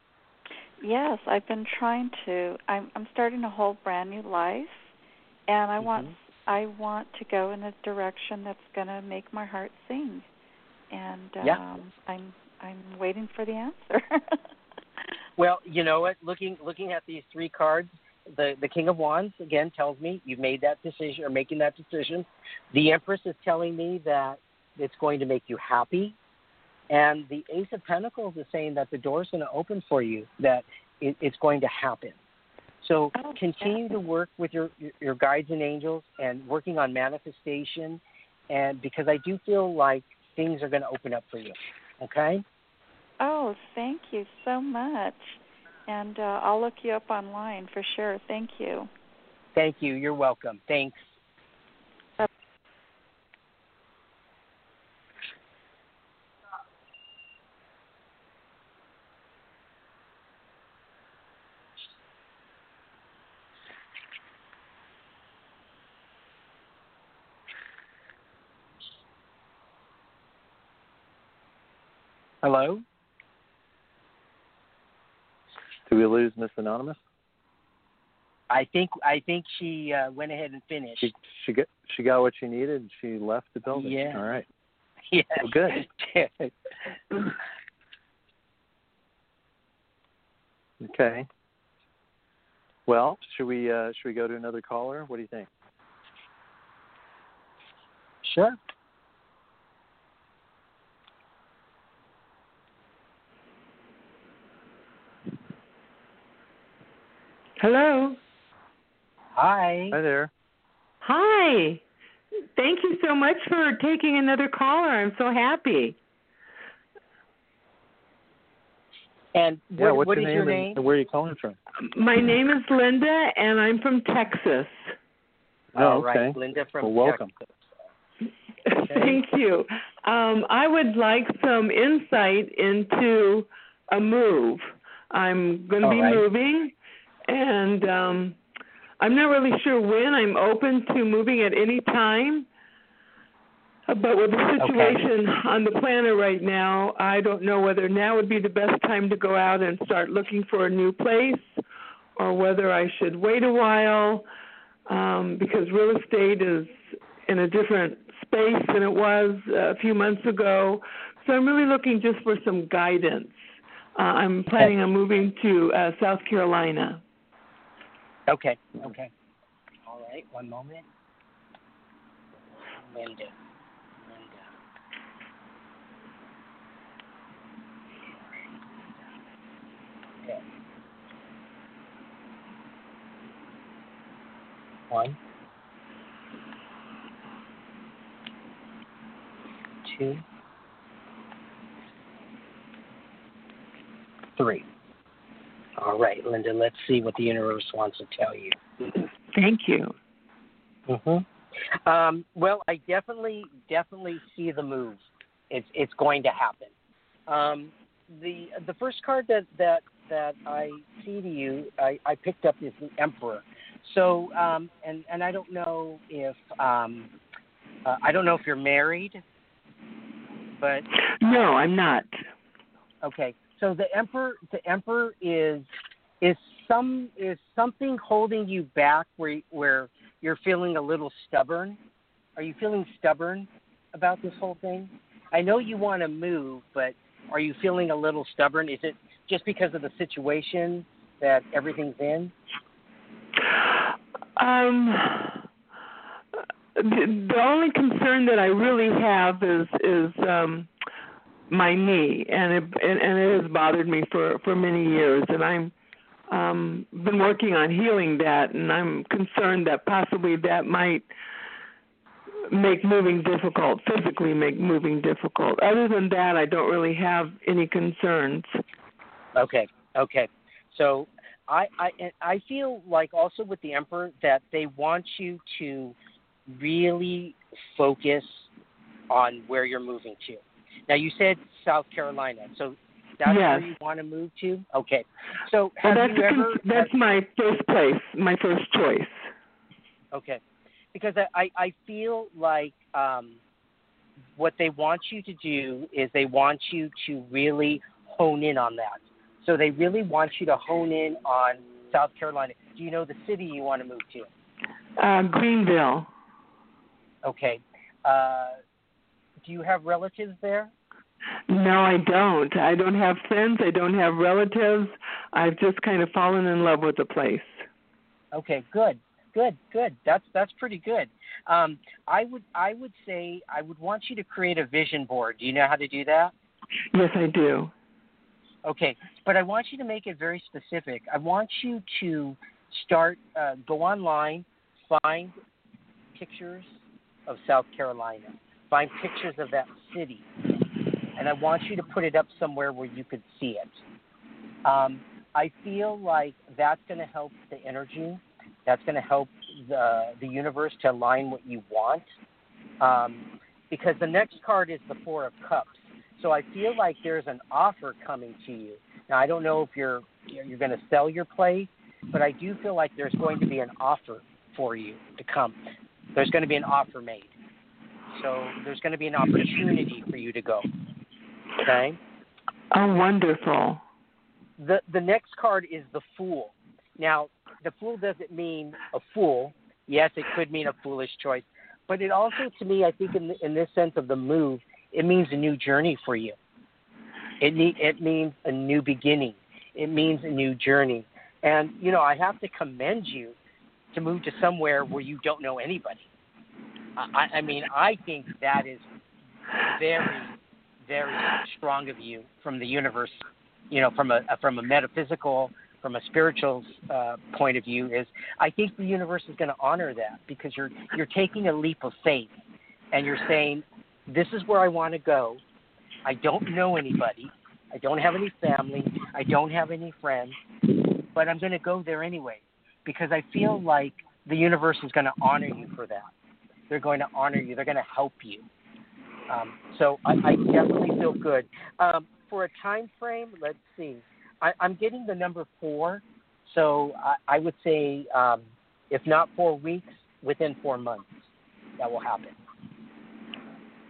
S8: Yes, I've been trying to. I'm I'm starting a whole brand new life, and I mm-hmm. want I want to go in a direction that's going to make my heart sing. And um,
S5: yeah.
S8: I'm I'm waiting for the answer.
S5: Well, you know what? Looking looking at these three cards, the the King of Wands again tells me you've made that decision or making that decision. The Empress is telling me that it's going to make you happy, and the Ace of Pentacles is saying that the door's going to open for you, that it, it's going to happen. So
S8: oh,
S5: continue
S8: yeah.
S5: to work with your your guides and angels and working on manifestation, and because I do feel like things are going to open up for you. Okay.
S8: Oh, thank you so much. And uh, I'll look you up online for sure. Thank you.
S5: Thank you. You're welcome. Thanks.
S8: Uh,
S5: Hello?
S4: Do we lose Miss Anonymous?
S5: I think I think she uh, went ahead and finished.
S4: She she got she got what she needed and she left the building.
S5: Yeah.
S4: All right.
S5: Yeah.
S4: Well, good. Okay. Well, should we uh, should we go to another caller? What do you think?
S5: Sure.
S9: Hello.
S5: Hi.
S4: Hi there.
S9: Hi. Thank you so much for taking another caller. I'm so happy.
S5: And
S4: yeah,
S5: what,
S4: what's
S5: what
S4: your
S5: is
S4: name
S5: your
S4: and,
S5: name?
S4: and where are you calling from?
S9: My name is Linda, and I'm from Texas.
S4: Oh,
S5: All
S4: okay.
S5: right, Linda from
S4: well, welcome.
S5: Texas.
S9: Okay. Thank you. Um, I would like some insight into a move. I'm going to
S5: All
S9: be
S5: right.
S9: moving, and um, I'm not really sure when. I'm open to moving at any time. But with the situation okay. on the planet right now, I don't know whether now would be the best time to go out and start looking for a new place, or whether I should wait a while, um, because real estate is in a different space than it was a few months ago. So I'm really looking just for some guidance. Uh, I'm planning on moving to uh, South Carolina.
S5: Okay, okay. All right, one moment. Linda. Linda. Okay. One. Two. Three. All right, Linda, let's see what the universe wants to tell you.
S9: Thank you.
S5: Mm-hmm. Um, well, I definitely, definitely see the move. It's it's going to happen. Um, the the first card that, that, that I see to you, I, I picked up is the Emperor. So, um, and, and I don't know if um, uh, I don't know if you're married, but
S9: no, I'm not.
S5: Okay. So the emperor, the emperor is is some is something holding you back where where you're feeling a little stubborn. Are you feeling stubborn about this whole thing? I know you want to move, but are you feeling a little stubborn? Is it just because of the situation that everything's in? Um,
S9: the, the only concern that I really have is is um. my knee, and it and, and it has bothered me for, for many years, and I'm um, been working on healing that, and I'm concerned that possibly that might make moving difficult, physically make moving difficult. Other than that, I don't really have any concerns.
S5: Okay, okay. So I I I feel like also with the Emperor that they want you to really focus on where you're moving to. Now, you said South Carolina, so that's
S9: yes.
S5: where you want to move to? Okay. So have
S9: well, that's
S5: you ever...
S9: That's have, my first place, my first choice.
S5: Okay. Because I, I feel like um, what they want you to do is they want you to really hone in on that. So they really want you to hone in on South Carolina. Do you know the city you want to move to?
S9: Uh, Greenville.
S5: Okay. Uh, do you have relatives there?
S9: No, I don't. I don't have friends. I don't have relatives. I've just kind of fallen in love with the place.
S5: Okay, good, good, good. That's that's pretty good. Um, I would I would say I would want you to create a vision board. Do you know how to do that?
S9: Yes, I do.
S5: Okay, but I want you to make it very specific. I want you to start uh, go online, find pictures of South Carolina, find pictures of that city. And I want you to put it up somewhere where you could see it. Um, I feel like that's going to help the energy. That's going to help the the universe to align what you want. Um, because the next card is the Four of Cups. So I feel like there's an offer coming to you. Now, I don't know if you're you're going to sell your place, but I do feel like there's going to be an offer for you to come. There's going to be an offer made. So there's going to be an opportunity for you to go. Okay.
S9: Oh, wonderful.
S5: The the next card is the Fool. Now, the Fool doesn't mean a fool. Yes, it could mean a foolish choice, but it also, to me, I think in in this sense of the move, it means a new journey for you. It need, it means a new beginning. It means a new journey. And you know, I have to commend you to move to somewhere where you don't know anybody. I, I mean, I think that is very, very strong of you from the universe, you know, from a from a metaphysical, from a spiritual uh, point of view. Is I think the universe is going to honor that because you're you're taking a leap of faith, and you're saying, this is where I want to go. I don't know anybody. I don't have any family. I don't have any friends, but I'm going to go there anyway because I feel like the universe is going to honor you for that. They're going to honor you. They're going to help you. Um, so I, I definitely feel good. Um, for a time frame, let's see. I, I'm getting the number four, so I, I would say um, if not four weeks, within four months, that will happen.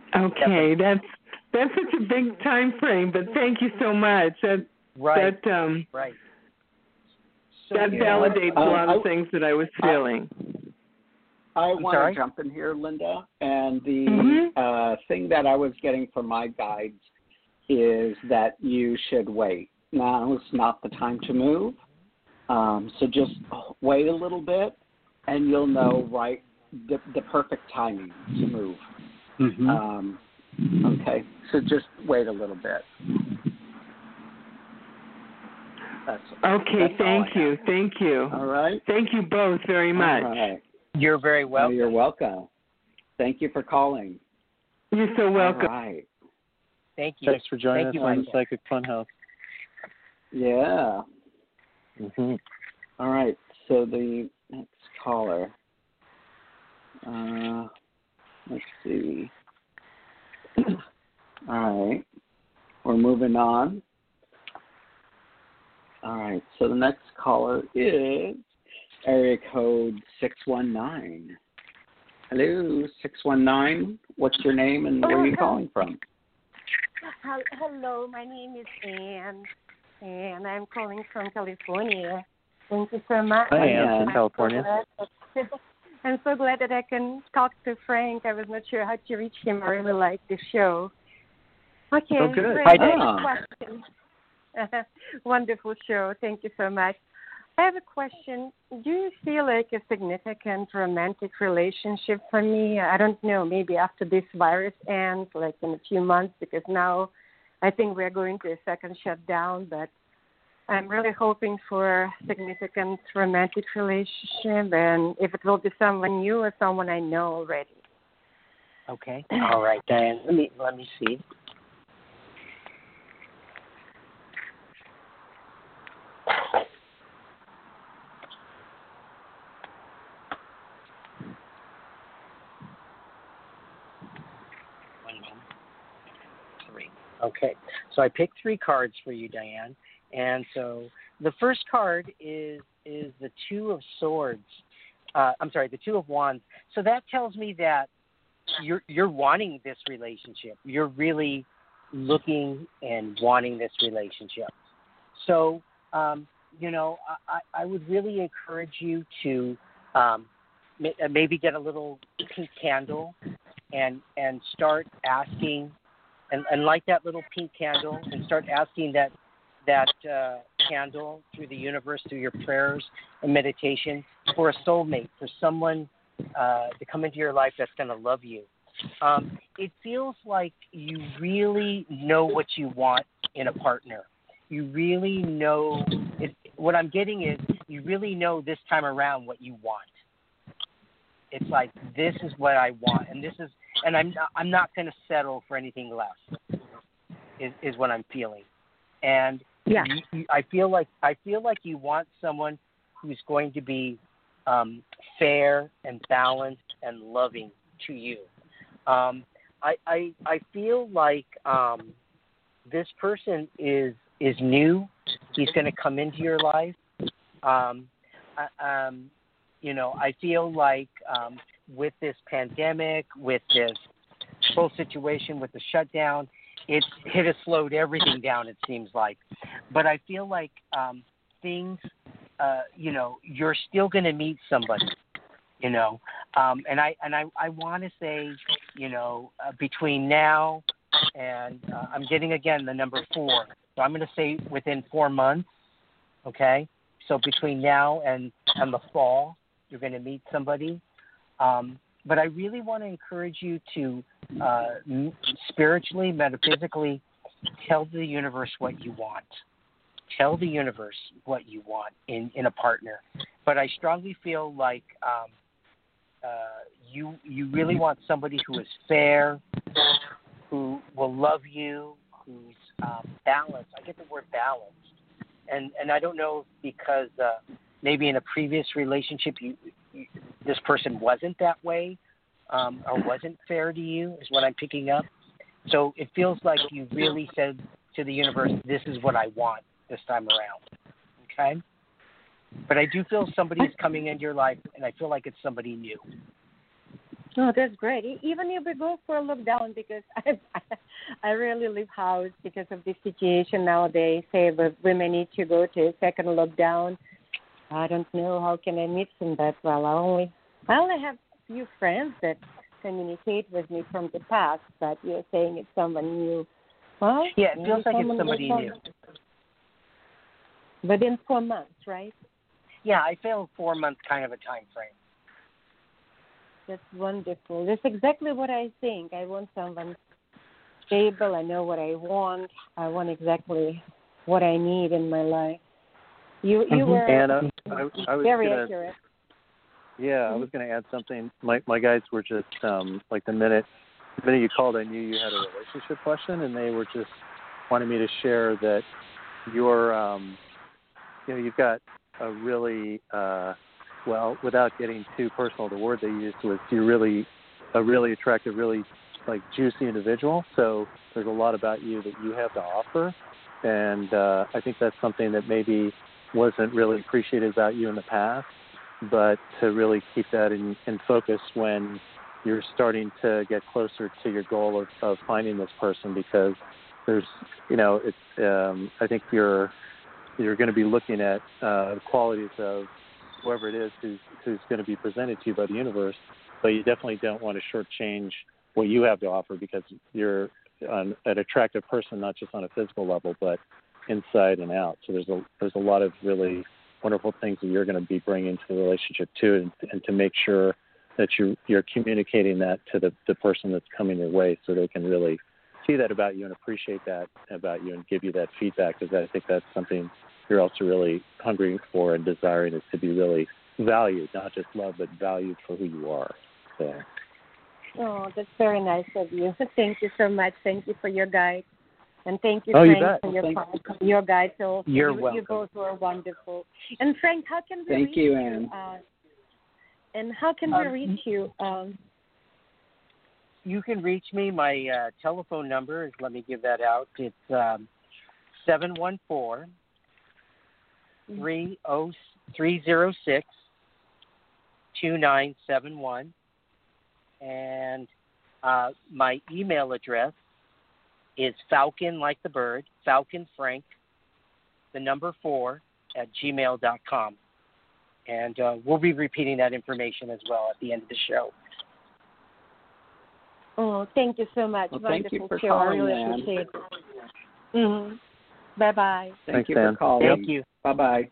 S9: Okay, that's that's such a big time frame, but thank you so much. That
S5: Right.
S9: that um
S5: right. So,
S9: that
S5: you know,
S9: validates
S3: um,
S9: a lot
S3: I-
S9: of things that I was feeling.
S3: I
S5: I'm
S3: want
S5: sorry?
S3: to jump in here, Linda. And the
S9: Mhm.
S3: uh, thing that I was getting from my guides is that you should wait. Now is not the time to move. Um, so just wait a little bit, and you'll know right the, the perfect timing to move.
S5: Mm-hmm.
S3: Um, okay, so just wait a little bit. That's,
S9: Okay,
S3: that's all
S9: thank
S3: I
S9: you.
S3: have.
S9: Thank you.
S3: All right.
S9: Thank you both very much.
S3: All right.
S5: You're very
S3: Oh,
S5: welcome.
S3: you're welcome. Thank you for calling.
S9: You're so welcome.
S3: All right.
S5: Thank you.
S4: Thanks for joining
S5: Thank
S4: us
S5: you,
S4: on the
S5: Michael.
S4: Psychic Funhouse.
S3: Yeah.
S4: Mm-hmm.
S3: All right. So the next caller. Uh, let's see. All right. We're moving on. All right. So the next caller is area code six one nine. Hello, six one nine. What's your name and where are you calling from?
S6: Hello, my name is Anne, and I'm calling from California. Thank you so much.
S4: Hi,
S3: Anne
S4: Anne
S3: from
S4: from California.
S6: So glad- I'm so glad that I can talk to Frank. I was not sure how to reach him. I really like the show. Okay,
S4: Oh, good.
S6: great.
S5: Hi,
S6: I have
S3: Dan.
S6: a question. Wonderful show. Thank you so much. I have a question. Do you feel like a significant romantic relationship for me? I don't know, maybe after this virus ends, like in a few months, because now I think we're going to a second shutdown, but I'm really hoping for a significant romantic relationship, and if it will be someone new or someone I know already.
S5: Okay. All right, Diane. Let me let me see. One moment. Three. Okay. So I picked three cards for you, Diane. And so the first card is is the Two of Swords. Uh, I'm sorry, the Two of Wands. So that tells me that you're you're wanting this relationship. You're really looking and wanting this relationship. So um, you know, I, I would really encourage you to um, maybe get a little pink candle and and start asking and, and light that little pink candle and start asking that that uh, candle through the universe, through your prayers and meditation, for a soulmate, for someone uh, to come into your life that's going to love you. Um, it feels like you really know what you want in a partner. You really know it, what I'm getting is you really know this time around what you want. It's like, this is what I want, and this is, and I'm not, I'm not going to settle for anything less. Is is what I'm feeling, and
S6: Yeah.
S5: you, you, I feel like I feel like you want someone who's going to be um, fair and balanced and loving to you. Um, I, I I feel like um, this person is is new. He's going to come into your life. Um, I, um, you know, I feel like um, with this pandemic, with this whole situation, with the shutdown, it's it has slowed everything down, it seems like. But I feel like um, things, uh, you know, you're still going to meet somebody, you know. Um, and I and I, I want to say, you know, uh, between now and uh, I'm getting, again, the number four. So I'm going to say within four months, okay? So between now and, and the fall, you're going to meet somebody. Um, but I really want to encourage you to uh, m- spiritually, metaphysically, tell the universe what you want. Tell the universe what you want in, in a partner. But I strongly feel like um, uh, you you really want somebody who is fair, who will love you, who's um, balanced. I get the word balanced. And and I don't know, because uh, maybe in a previous relationship you, you this person wasn't that way um, or wasn't fair to you, is what I'm picking up. So it feels like you really said to the universe, this is what I want this time around. Okay? But I do feel somebody's coming into your life, and I feel like it's somebody new.
S6: No, that's great. E- Even if we go for a look down, because I I rarely leave house because of this situation nowadays. Say, but women need to go to a second lockdown. I don't know how can I meet them that well. I only I only have a few friends that communicate with me from the past, but you're saying it's someone new. Well,
S5: Yeah, it
S6: maybe
S5: feels like it's
S6: someone
S5: somebody
S6: will
S5: new.
S6: come. Within four months, right?
S5: Yeah, I feel four months kind of a time frame.
S6: That's wonderful. That's exactly what I think. I want someone stable. I know what I want. I want exactly what I need in my life. You you
S4: Mm-hmm.
S6: were
S4: and uh, I, I was
S6: very
S4: gonna,
S6: accurate.
S4: Yeah, I was going to add something. My my guys were just um, like the minute the minute you called, I knew you had a relationship question, and they were just wanting me to share that you're um, you know you've got a really uh, well, without getting too personal, the word they used was you're really a really attractive, really like juicy individual. So there's a lot about you that you have to offer, and uh, I think that's something that maybe wasn't really appreciated about you in the past, but to really keep that in, in focus when you're starting to get closer to your goal of, of finding this person, because there's, you know, it's, um, I think you're, you're going to be looking at uh, the qualities of whoever it is who's, who's going to be presented to you by the universe, but you definitely don't want to shortchange what you have to offer, because you're an, an attractive person, not just on a physical level, but inside and out. So there's a, there's a lot of really wonderful things that you're going to be bringing to the relationship too, and, and to make sure that you, you're communicating that to the, the person that's coming your way, so they can really see that about you and appreciate that about you and give you that feedback, because I think that's something you're also really hungry for and desiring, is to be really valued, not just loved, but valued for who you are. So.
S6: Oh, that's very nice of you. Thank you so much. Thank you for your guide. And thank you,
S4: Oh,
S6: Frank,
S4: you bet.
S6: for your,
S3: Thank
S6: part, your guides also.
S5: You're
S6: you,
S5: welcome.
S6: You both were wonderful. And Frank, how can we
S3: Thank
S6: reach
S3: you,
S6: you?
S3: Anne.
S6: Uh, and how can
S5: Um,
S6: we reach you? Um,
S5: You can reach me. My uh, telephone number is, let me give that out. It's um, seven one four, three zero six, two nine seven one. And uh, my email address is Falcon, like the bird, Falcon Frank, the number four, at gmail dot com. And uh, we'll be repeating that information as well at the end of the show.
S6: oh, thank you so much.
S3: Well,
S6: Wonderful
S3: thank you for
S6: show.
S3: calling,
S6: I really
S3: Anne.
S6: appreciate it. Mm-hmm. Bye-bye.
S3: Thank
S4: Thanks,
S3: you for
S4: Anne.
S3: calling.
S5: Thank you.
S3: Bye-bye.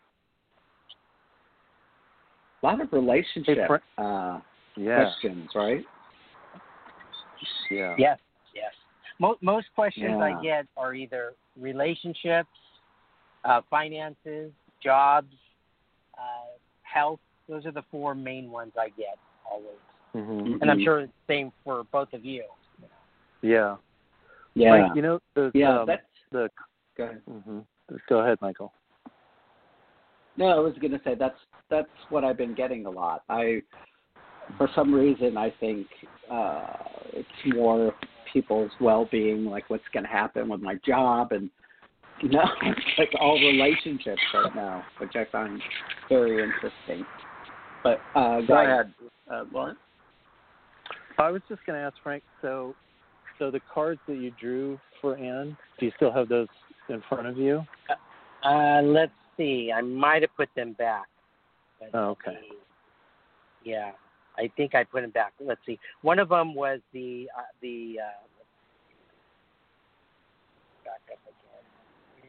S3: A lot of relationship
S4: Hey, Fra-
S3: uh,
S4: Yeah.
S3: questions, right?
S4: Yeah.
S5: Yes, yes. Most, most questions
S3: Yeah.
S5: I get are either relationships, uh, finances, jobs, uh, health. Those are the four main ones I get always.
S4: Mm-hmm.
S5: And I'm sure it's the same for both of you.
S4: Yeah.
S3: Yeah.
S4: Mike, you know, the,
S3: yeah,
S4: um,
S3: that's
S4: the,
S3: go ahead.
S4: mm-hmm. Go ahead, Michael.
S3: No, I was going to say that's that's what I've been getting a lot. I, for some reason, I think uh, it's more people's well-being, like what's going to happen with my job, and you know, it's like all relationships right now, which I find very interesting. But uh, go
S5: Right.
S3: ahead, uh, Lauren.
S4: I was just going to ask Frank. So, so the cards that you drew for Anne, do you still have those in front of you?
S5: Uh, let's see. I might have put them back. Let's
S4: Oh, okay.
S5: see. Yeah, I think I put them back. Let's see. One of them was the uh, the uh, back up again.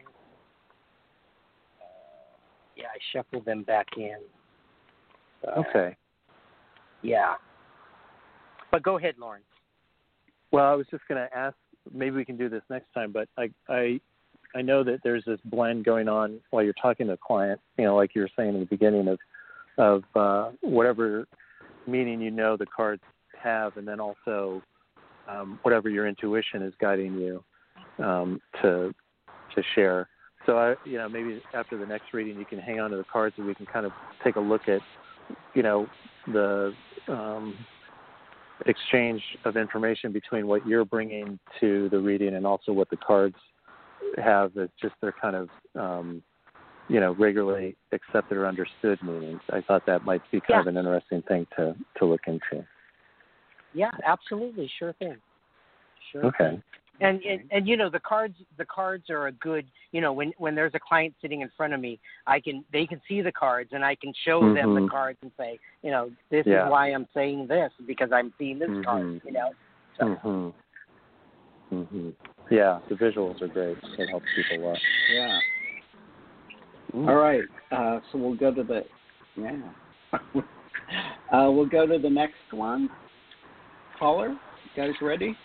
S5: Uh, yeah, I shuffled them back in. Uh,
S4: Okay.
S5: Yeah. But go ahead, Lauren.
S4: Well, I was just going to ask. Maybe we can do this next time. But I, I, I know that there's this blend going on while you're talking to a client. You know, like you were saying in the beginning of, of uh, whatever meaning you know the cards have, and then also um, whatever your intuition is guiding you um, to to share. So I, you know, maybe after the next reading, you can hang on to the cards and we can kind of take a look at, you know, the um, exchange of information between what you're bringing to the reading and also what the cards have as just their kind of, um, you know, regularly accepted or understood meanings. I thought that might be kind
S6: Yeah.
S4: of an interesting thing to, to look into.
S5: Yeah, absolutely, sure thing. Sure
S4: Okay.
S5: thing. And, and and you know the cards the cards are a good you know when when there's a client sitting in front of me, I can they can see the cards and I can show mm-hmm. them the cards and say, you know, this yeah. is why I'm saying this, because I'm seeing this mm-hmm. card, you know. So.
S4: Mm-hmm. Mm-hmm. Yeah, the visuals are great. It helps people a lot.
S3: Yeah. Mm. All right. Uh, so we'll go to the yeah. uh, we'll go to the next one. Caller, you guys ready?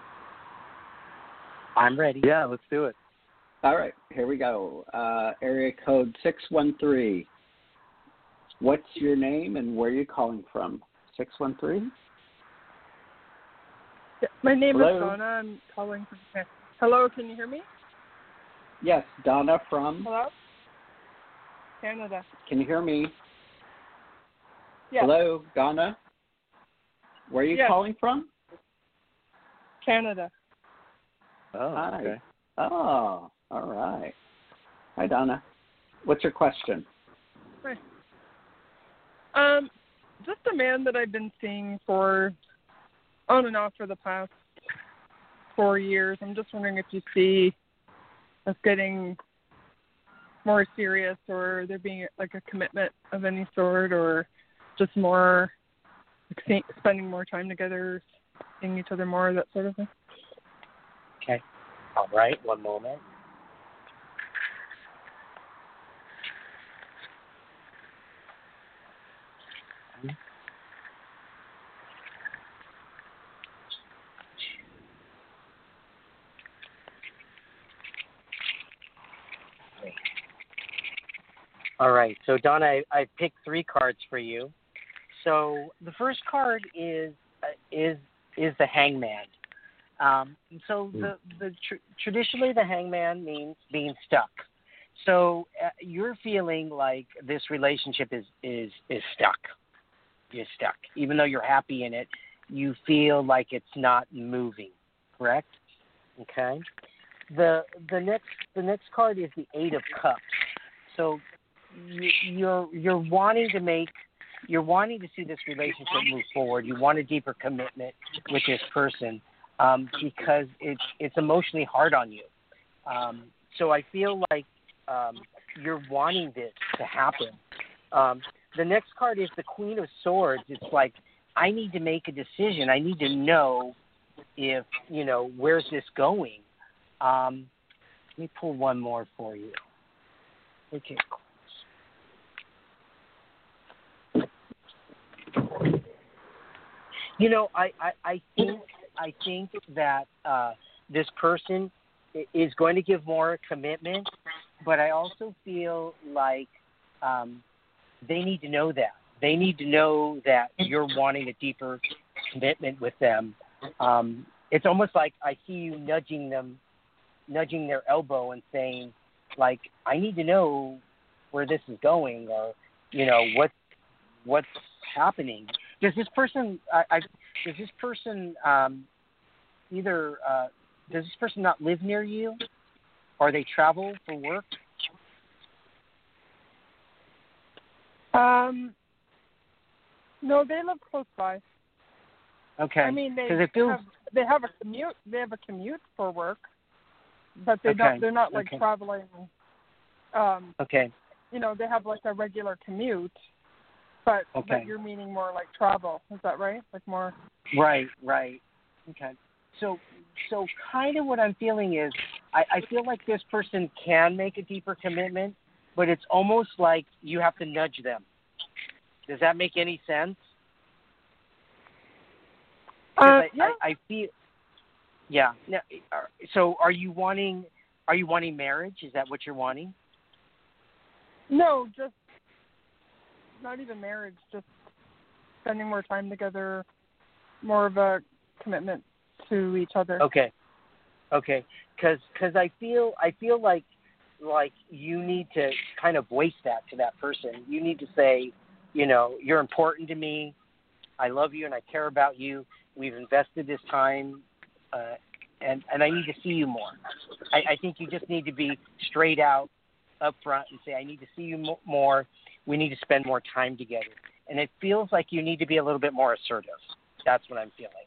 S5: I'm ready.
S4: Yeah, let's do it.
S3: All right, here we go. Uh, area code six one three. What's your name and where are you calling from? six one three?
S10: Yeah, my name
S3: Hello?
S10: is Donna. I'm calling from... Hello, can you hear me?
S3: Yes, Donna from...
S10: Hello? Canada.
S3: Can you hear me?
S10: Yes.
S3: Hello, Donna? Where are you
S10: yes.
S3: calling from?
S10: Canada.
S4: Oh,
S3: Hi.
S4: okay.
S3: Oh, all right. Hi, Donna. What's your question?
S10: Hi. Um, just a man that I've been seeing for on and off for the past four years. I'm just wondering if you see us getting more serious, or there being like a commitment of any sort, or just more like, spending more time together, seeing each other more, that sort of thing.
S5: Okay. All right. One moment. All right. So, Donna, I, I picked three cards for you. So the first card is uh, is is the Hangman. Um, so the, the tr- traditionally the hangman means being stuck. So uh, you're feeling like this relationship is, is, is stuck. You're stuck. Even though you're happy in it, you feel like it's not moving, correct? Okay. The the next the next card is the Eight of Cups. So you, you're you're wanting to make you're wanting to see this relationship move forward. You want a deeper commitment with this person. Um, because it's it's emotionally hard on you. Um, so I feel like um, you're wanting this to happen. Um, the next card is the Queen of Swords. It's like, I need to make a decision. I need to know if, you know, where's this going? Um, let me pull one more for you. Okay. You know, I, I, I think I think that uh, this person is going to give more commitment, but I also feel like um, they need to know that. They need to know that you're wanting a deeper commitment with them. Um, it's almost like I see you nudging them, nudging their elbow and saying, like, I need to know where this is going, or, you know, what what's happening. Does this person, I, I, does this person um, either, uh, does this person not live near you, or they travel for work?
S10: Um, no, they live close by.
S5: Okay.
S10: I mean, they
S5: it feels...
S10: have they have a commute. They have a commute for work, but they
S5: okay.
S10: don't. They're not like
S5: okay.
S10: traveling. Um,
S5: okay.
S10: You know, they have like a regular commute, but
S5: okay.
S10: but you're meaning more like travel. Is that right? Like more.
S5: Right. Right. Okay. So so kind of what I'm feeling is I, I feel like this person can make a deeper commitment, but it's almost like you have to nudge them. Does that make any sense?
S10: Uh,
S5: I,
S10: yeah.
S5: I, I feel. Yeah. Now, so, are you wanting? Are you wanting marriage? Is that what you're wanting?
S10: No, just not even marriage. Just spending more time together, more of a commitment to each other.
S5: Okay. Okay. Because because I feel I feel like like you need to kind of voice that to that person. You need to say, you know, you're important to me. I love you and I care about you. We've invested this time, uh, and and I need to see you more. I, I think you just need to be straight out, up front, and say, I need to see you mo- more. We need to spend more time together. And it feels like you need to be a little bit more assertive. that's what I'm feeling.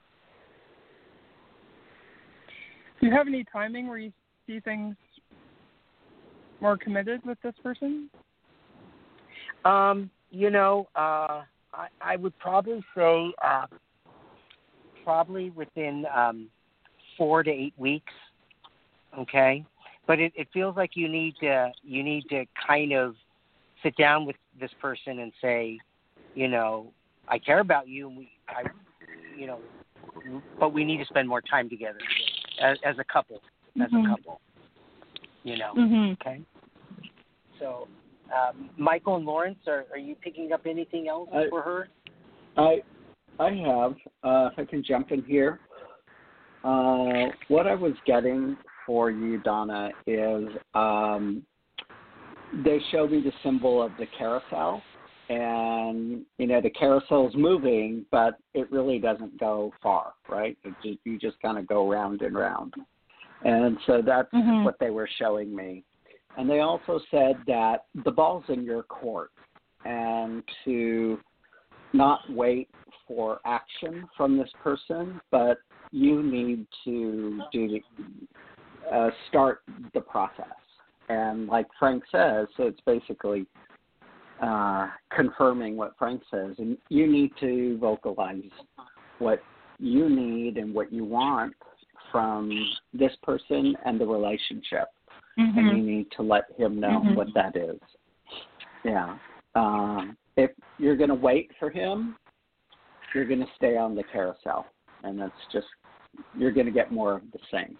S10: Do you have any timing where you see things more committed with this person?
S5: Um, you know, uh, I, I would probably say uh, probably within um, four to eight weeks. Okay, but it, it feels like you need to you need to kind of sit down with this person and say, you know, I care about you, and we, I, you know, but we need to spend more time together as, as a couple, as
S10: mm-hmm.
S5: a couple. You know,
S10: mm-hmm.
S5: okay. So, um, Michael and Lawrence, are, are you picking up anything else
S3: I,
S5: for her?
S3: I I have. Uh, if I can jump in here, uh, what I was getting for you, Donna, is um, they showed me the symbol of the carousel, and you know the carousel's moving, but it really doesn't go far, right? It just, you just kind of go round and round, and so that's
S10: mm-hmm.
S3: what they were showing me. And they also said that the ball's in your court, and to not wait for action from this person, but you need to do the, uh, start the process. And like Frank says, so it's basically uh, confirming what Frank says. And you need to vocalize what you need and what you want from this person and the relationship.
S10: Mm-hmm.
S3: And you need to let him know
S10: mm-hmm.
S3: what that is. Yeah. Um, if you're going to wait for him, you're going to stay on the carousel. And that's just, you're going to get more of the same.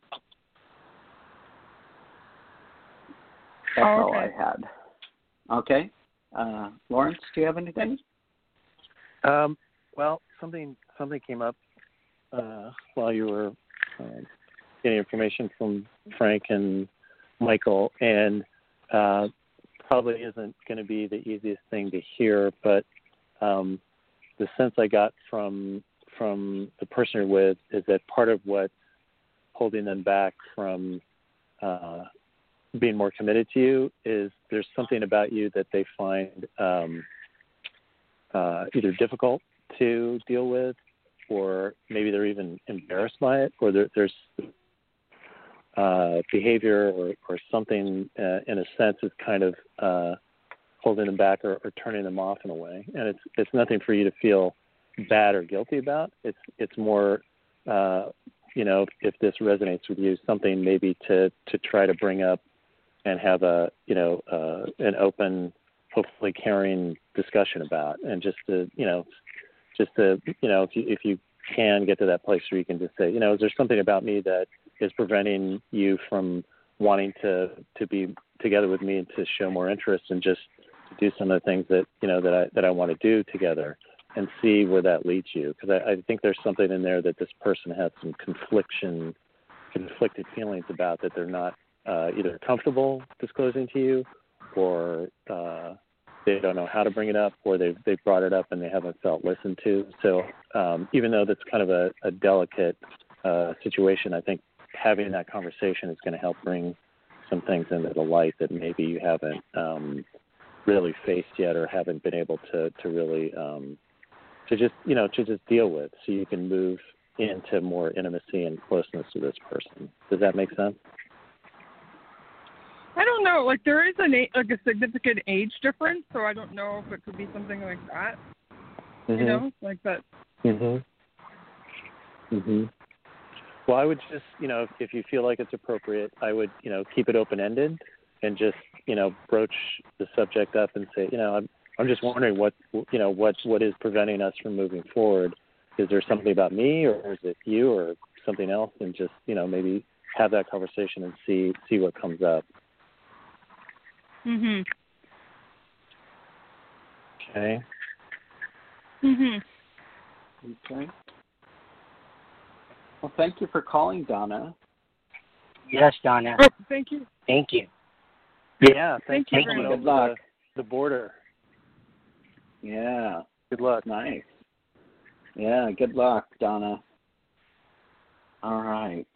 S3: That's
S10: oh,
S3: all
S10: okay.
S3: I had. Okay. Uh, Lawrence, do you have anything?
S4: Um, well, something something came up uh, while you were uh, getting information from Frank and Michael, and uh, probably isn't going to be the easiest thing to hear, but um, the sense I got from from the person you're with is that part of what's holding them back from uh, being more committed to you is there's something about you that they find um, uh, either difficult to deal with, or maybe they're even embarrassed by it, or there, there's uh, behavior or, or something uh, in a sense is kind of uh, holding them back or, or turning them off in a way. And it's it's nothing for you to feel bad or guilty about. It's it's more, uh, you know, if this resonates with you, something maybe to, to try to bring up and have a, you know, uh, an open, hopefully caring discussion about, and just to, you know, just to, you know, if you, if you can get to that place where you can just say, you know, is there something about me that is preventing you from wanting to, to be together with me and to show more interest and just to do some of the things that, you know, that I, that I want to do together, and see where that leads you. Because I, I think there's something in there that this person has some confliction, conflicted feelings about, that they're not uh, either comfortable disclosing to you, or uh, they don't know how to bring it up, or they've, they've brought it up and they haven't felt listened to. So um, even though that's kind of a, a delicate uh, situation, I think having that conversation is going to help bring some things into the light that maybe you haven't um, really faced yet, or haven't been able to, to really um, to just, you know, to just deal with, so you can move into more intimacy and closeness to this person. Does that make sense?
S10: I don't know. Like, there is an like a significant age difference, so I don't know if it could be something like that.
S4: Mm-hmm.
S10: You know, like that.
S4: Mhm. Mhm. Well, I would just, you know, if, if you feel like it's appropriate, I would, you know, keep it open ended, and just, you know, broach the subject up and say, you know, I'm I'm just wondering what, you know, what what is preventing us from moving forward. Is there something about me, or is it you, or something else? And just, you know, maybe have that conversation and see see what comes up.
S10: Mhm.
S4: Okay.
S10: Mhm.
S3: Okay. Well, thank you for calling, Donna.
S5: Yes, Donna.
S10: Oh, thank you.
S5: Thank you.
S4: Yeah.
S10: Thank
S4: Thanks
S10: you
S4: for
S10: very
S4: coming
S10: much.
S3: Good
S4: over
S3: luck.
S4: The, the border.
S3: Yeah.
S4: Good luck.
S3: Nice. Yeah, good luck, Donna. All right.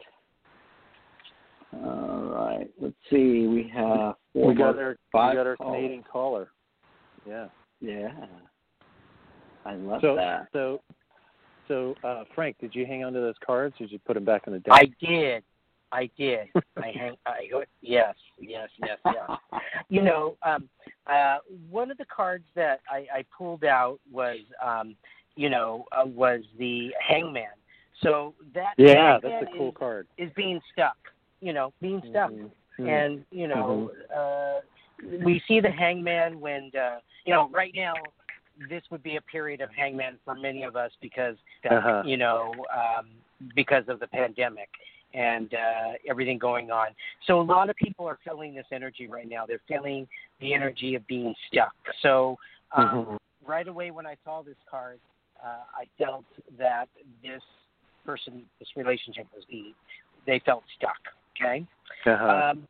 S3: All right. Let's see. We have four
S4: We got
S3: more,
S4: our
S3: five
S4: we got our
S3: calls.
S4: Canadian caller. Yeah.
S3: Yeah. I love
S4: So
S3: that.
S4: so So, uh, Frank, did you hang on to those cards, or did you put them back in the deck?
S5: I did. I did. I hang. I yes, yes, yes, yes. You know, um, uh, one of the cards that I, I pulled out was, um, you know, uh, was the Hangman. So that
S4: yeah,
S5: Hangman
S4: that's a cool
S5: is,
S4: card.
S5: Is being stuck. You know, being stuck,
S4: mm-hmm.
S5: and you know,
S4: mm-hmm.
S5: uh, we see the Hangman when, uh, you know, right now. This would be a period of hangman for many of us because,
S4: uh-huh.
S5: you know, um, because of the pandemic and uh, everything going on. So a lot of people are feeling this energy right now. They're feeling the energy of being stuck. So um, mm-hmm. right away when I saw this card, uh, I felt that this person, this relationship was being, they felt stuck. Okay.
S4: Uh-huh.
S5: Um,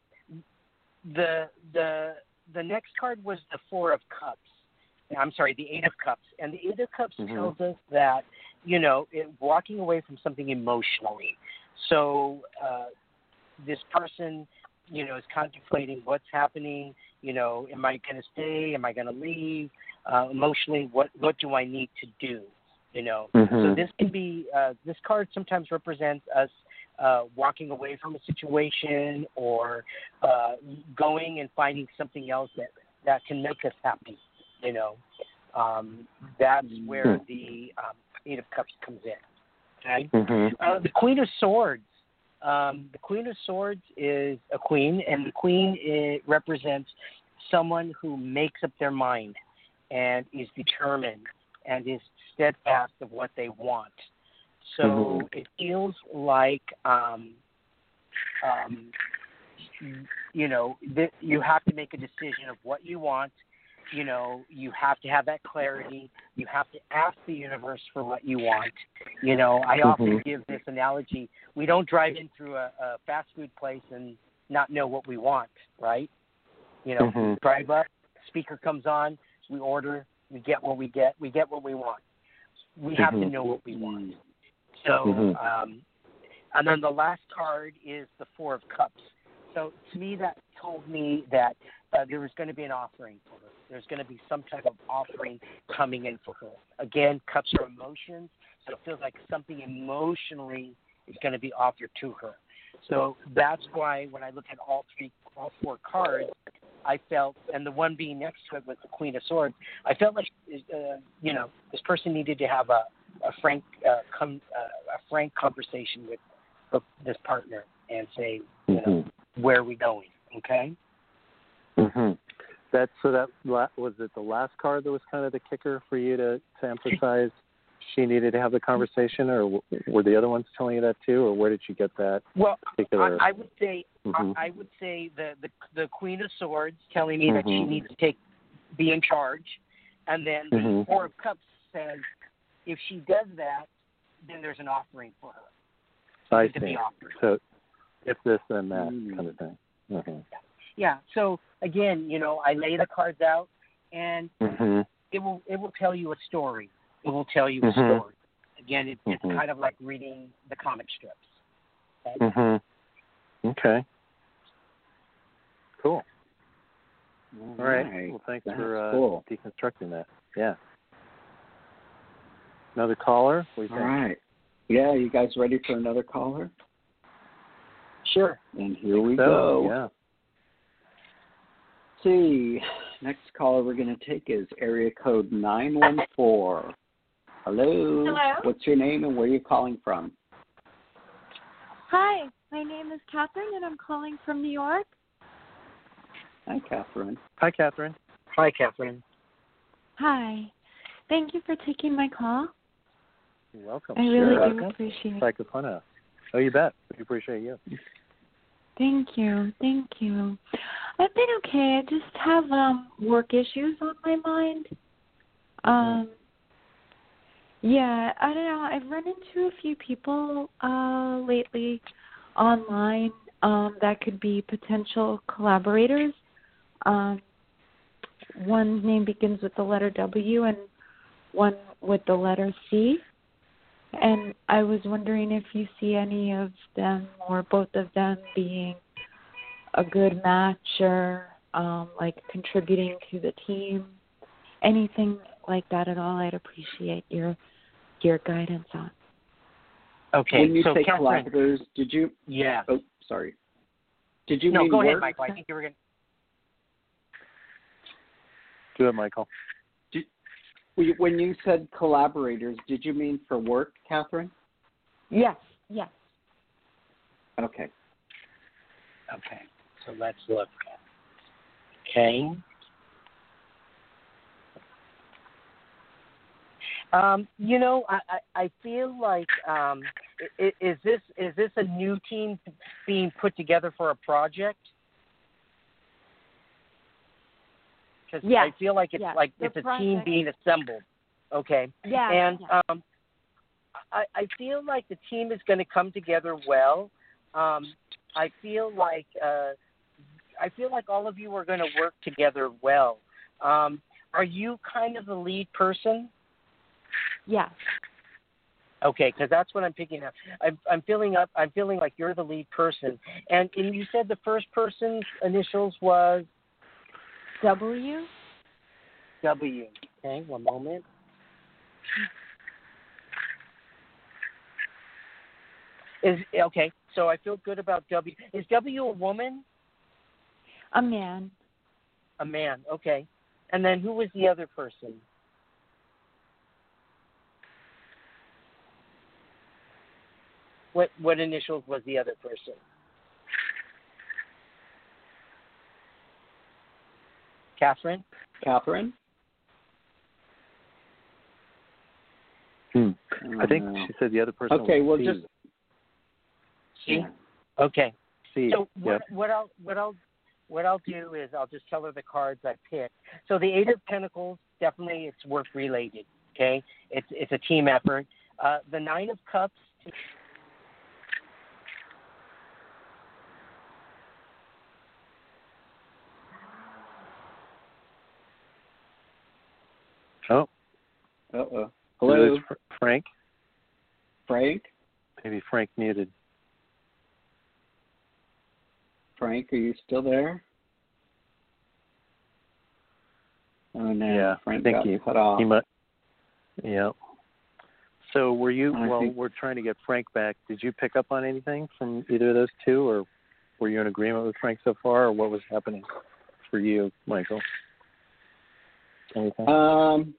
S5: the the the next card was the Four of Cups. I'm sorry, the Eight of Cups. And the Eight of Cups mm-hmm. tells us that, you know, it, walking away from something emotionally. So uh, this person, you know, is contemplating what's happening. You know, am I going to stay? Am I going to leave? Uh, emotionally, what what do I need to do? You know,
S4: mm-hmm.
S5: so this can be, uh, this card sometimes represents us uh, walking away from a situation or uh, going and finding something else that, that can make us happy. You know, um, that's where the um, Eight of Cups comes in. Okay,
S4: mm-hmm.
S5: uh, the Queen of Swords. Um, the Queen of Swords is a queen, and the queen it represents someone who makes up their mind and is determined and is steadfast of what they want. So
S4: mm-hmm.
S5: it feels like, um, um, you know, th- you have to make a decision of what you want. You know, you have to have that clarity. You have to ask the universe for what you want. You know, I
S4: mm-hmm.
S5: often give this analogy. We don't drive in through a, a fast food place and not know what we want, right? You know,
S4: mm-hmm.
S5: we drive up, speaker comes on, we order, we get what we get, we get what we want. We have
S4: mm-hmm.
S5: to know what we want. So,
S4: mm-hmm.
S5: um, and then the last card is the Four of Cups. So to me, that told me that uh, there was going to be an offering for her. There's going to be some type of offering coming in for her. Again, cups are emotions, so it feels like something emotionally is going to be offered to her. So that's why when I look at all three, all four cards, I felt, and the one being next to it was the Queen of Swords, I felt like, uh, you know, this person needed to have a, a frank, uh, com, uh, a frank conversation with uh, this partner and say, you know,
S4: mm-hmm.
S5: where are we going? Okay.
S4: Mm-hmm. That so that was it. The last card that was kind of the kicker for you to, to emphasize she needed to have the conversation, or were the other ones telling you that too, or where did you get that?
S5: Well,
S4: particular...
S5: I, I would say
S4: mm-hmm.
S5: I, I would say the, the the Queen of Swords telling me
S4: mm-hmm.
S5: that she needs to take be in charge, and then the
S4: mm-hmm.
S5: Four of Cups says if she does that, then there's an offering for her.
S4: I
S5: to
S4: see.
S5: Be offered.
S4: So if this then that
S5: mm.
S4: kind of thing. Mm-hmm.
S5: Yeah. So again, you know, I lay the cards out, and
S4: mm-hmm.
S5: it will it will tell you a story. It will tell you
S4: mm-hmm.
S5: a story. Again, it, it's
S4: mm-hmm.
S5: kind of like reading the comic strips. Okay.
S4: Mm-hmm. Okay. Cool.
S3: All,
S4: All right.
S3: right.
S4: Well, thanks
S3: That's
S4: for uh,
S3: cool.
S4: deconstructing that. Yeah. Another caller? What do you
S3: All
S4: think?
S3: right. Yeah, you guys ready for another caller?
S5: Sure.
S3: And here we
S4: so,
S3: go.
S4: Yeah.
S3: See, next caller we're going to take is area code nine one four. Hello.
S11: Hello.
S3: What's your name and where are you calling from?
S11: Hi, my name is Catherine, and I'm calling from New York.
S3: Hi, Catherine.
S4: Hi, Catherine.
S5: Hi, Catherine.
S11: Hi. Thank you for taking my call.
S4: You're welcome.
S11: I really
S4: sure.
S11: do
S4: welcome.
S11: appreciate it.
S4: Psycho Fun House. Oh, you bet. We appreciate you.
S11: Thank you. Thank you. I've been okay. I just have um, work issues on my mind. Um, yeah, I don't know. I've run into a few people uh, lately online um, that could be potential collaborators. Um, one's name begins with the letter W and one with the letter C. And I was wondering if you see any of them or both of them being a good match or um, like contributing to the team, anything like that at all. I'd appreciate your your guidance on.
S5: Okay.
S3: When you
S5: so
S3: say
S5: Catherine,
S3: collaborators, did you?
S5: Yeah.
S3: Oh, sorry. Did you
S5: no,
S3: mean
S5: go
S3: work?
S5: ahead, Michael. I think you were going to.
S4: Do it, Michael.
S3: Did, when you said collaborators, did you mean for work, Catherine?
S11: Yes. Yes.
S3: Okay.
S5: Okay. So let's look. Okay. Um, you know, I, I, I feel like um, is, is this is this a new team being put together for a project? Because
S11: yeah.
S5: I feel like it's
S11: yeah.
S5: like
S11: the
S5: it's a
S11: project.
S5: team being assembled. Okay.
S11: Yeah.
S5: And
S11: yeah.
S5: um, I, I feel like the team is going to come together well. Um, I feel like uh, I feel like all of you are going to work together well. Um, are you kind of the lead person?
S11: Yeah.
S5: Okay, because that's what I'm picking up. I'm, I'm feeling up. I'm feeling like you're the lead person, and, and you said the first person's initials was
S11: W.
S5: W. Okay, one moment. Is okay. So I feel good about W. Is W a woman?
S11: A man.
S5: A man. Okay. And then who was the other person? What what initials was the other person? Catherine?
S3: Catherine?
S4: Hmm. I think
S3: Uh,
S4: she said the other person
S3: okay,
S4: was
S3: well,
S4: C.
S3: just
S5: C? Okay.
S4: C.
S5: So what,
S4: Yep.
S5: what I'll what I'll what I'll do is I'll just tell her the cards I picked. So the Eight of Pentacles, definitely it's work related. Okay, it's it's a team effort. Uh, the Nine of Cups.
S4: Oh.
S3: Uh-oh. Hello?
S4: Fr- Frank?
S3: Frank?
S4: Maybe Frank muted.
S3: Frank, are you still there? Oh, no.
S4: Yeah,
S3: Frank
S4: I think
S3: got
S4: he,
S3: cut off.
S4: he might. Yeah. So were you,
S3: I
S4: well,
S3: think-
S4: we're trying to get Frank back. Did you pick up on anything from either of those two, or were you in agreement with Frank so far, or what was happening for you, Michael? Anything?
S3: Um,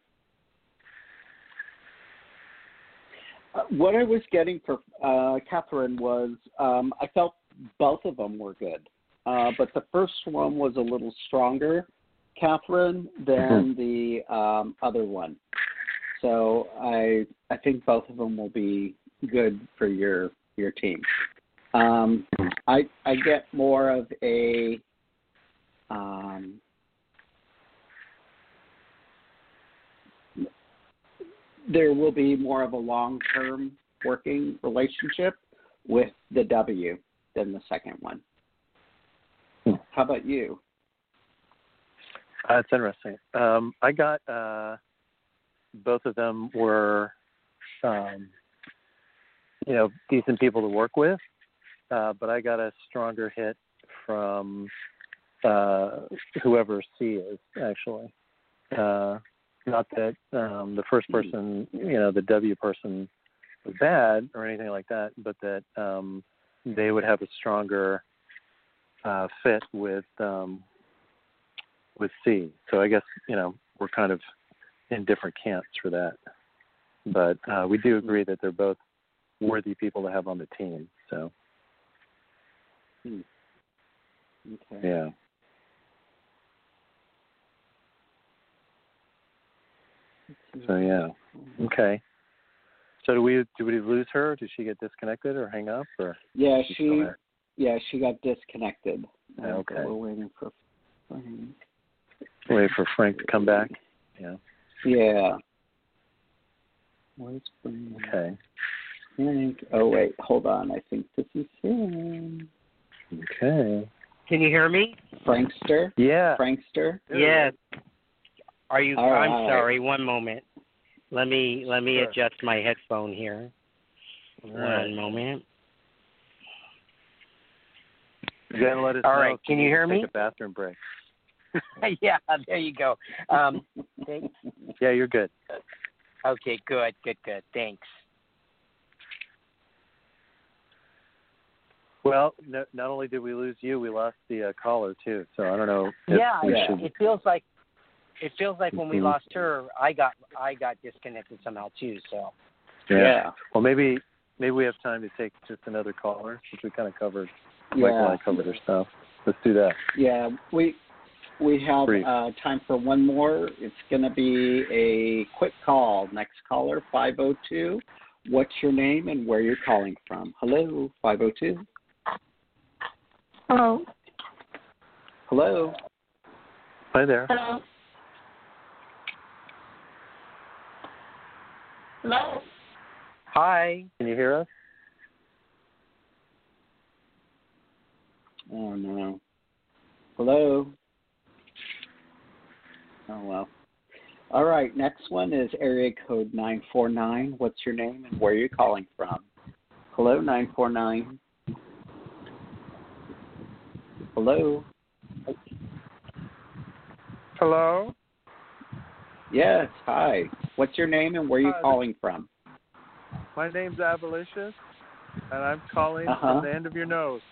S3: what I was getting for uh, Catherine was um, I felt both of them were good, uh, but the first one was a little stronger, Catherine, than the um, other one. So I I think both of them will be good for your your team. Um, I I get more of a um, there will be more of a long-term working relationship with the W than the second one. How about you?
S4: Uh, that's interesting. Um, I got uh, both of them were, um, you know, decent people to work with, uh, but I got a stronger hit from uh, whoever C is, actually. Uh, not that um, the first person, you know, the W person was bad or anything like that, but that um, they would have a stronger uh, fit with um, with C. So I guess, you know, we're kind of in different camps for that. But uh, we do agree that they're both worthy people to have on the team. So,
S3: Hmm. Okay.
S4: yeah. So, yeah. Okay. So do we do we lose her? Did she get disconnected or hang up? Or
S3: Yeah,
S4: she's
S3: she
S4: still there?
S3: yeah she got disconnected.
S4: Oh,
S3: Uh,
S4: okay.
S3: We're waiting for Frank.
S4: Wait for Frank to come back. Yeah.
S3: Yeah. Where's Frank?
S4: Okay.
S3: Frank. Oh wait, hold on. I think this is him.
S4: Okay.
S5: Can you hear me?
S3: Frankster.
S4: Yeah.
S3: Frankster.
S5: Yes. Are you?
S3: All
S5: I'm
S3: right.
S5: sorry. One moment. Let me let me
S4: Sure.
S5: adjust my headphone here.
S4: All
S5: One
S4: right.
S5: moment.
S4: You gotta let us
S5: All
S4: know
S5: right,
S4: if
S5: can
S4: you
S5: you
S4: need
S5: hear
S4: to
S5: me?
S4: Take a bathroom break.
S5: Yeah, there you go. Um, okay.
S4: Yeah, you're good.
S5: Okay, good, good, good. Thanks.
S4: Well, no, not only did we lose you, we lost the uh, caller too. So I don't know. If
S5: Yeah,
S4: we
S5: yeah.
S4: should...
S5: It feels like it feels like when we
S4: Mhm.
S5: lost her, I got I got disconnected somehow too. So
S4: Yeah.
S3: Yeah.
S4: Well, maybe maybe we have time to take just another caller since we kind of covered.
S3: Yeah.
S4: Michael and I covered her stuff. Let's do that.
S3: Yeah, we we have
S4: Brief.
S3: uh, time for one more. It's going to be a quick call. Next caller, five oh two. What's your name and where you're calling from? Hello, five oh two.
S12: Hello.
S3: Hello.
S4: Hi there.
S12: Hello. Hello.
S5: hi.
S4: Can you hear us?
S3: Oh, no. Hello. Oh, well. All right, next one is area code nine four nine. What's your name and where are you calling from? Hello, nine four nine. Hello.
S13: Hello?
S3: Yes, hi. What's your name and where are you
S13: Hi.
S3: calling from?
S13: My name's Avalicious, and I'm calling
S3: Uh-huh.
S13: from the end of your nose.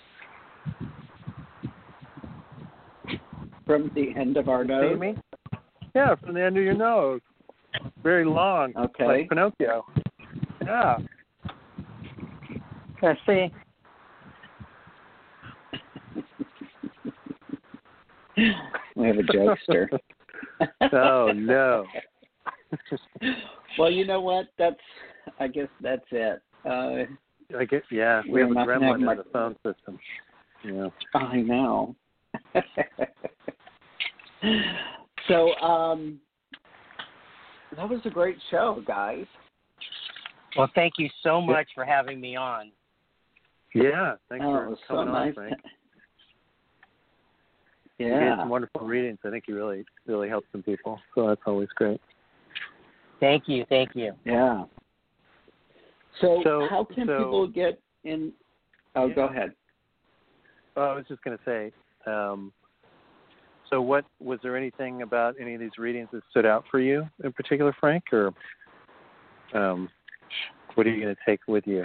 S3: From the end of our
S13: Can you see
S3: nose?
S13: me? Yeah, from the end of your nose. Very long,
S3: Okay.
S13: like Pinocchio. Yeah.
S12: I see.
S3: We have a jokester.
S4: Oh, no.
S3: Well, you know what? That's, I guess that's it. Uh,
S4: I guess, yeah, we
S3: We're
S4: have a
S3: not gonna have
S4: gremlin in
S3: much-
S4: the phone system. Yeah.
S3: I know. So, um, that was a great show, guys.
S5: Well, thank you so much for having me on.
S4: Yeah, thanks
S3: Oh, it
S4: for
S3: was so
S4: coming on,
S3: nice.
S4: Frank. You gave
S3: Yeah.
S4: some wonderful readings. I think you really, really helped some people. So that's always great.
S5: Thank you, thank you.
S3: Yeah. So,
S4: So-
S3: how can
S4: so-
S3: people get in? Oh,
S4: Yeah.
S3: go ahead.
S4: Well, I was just going to say, um, so what, was there anything about any of these readings that stood out for you in particular, Frank, or um, what are you going to take with you?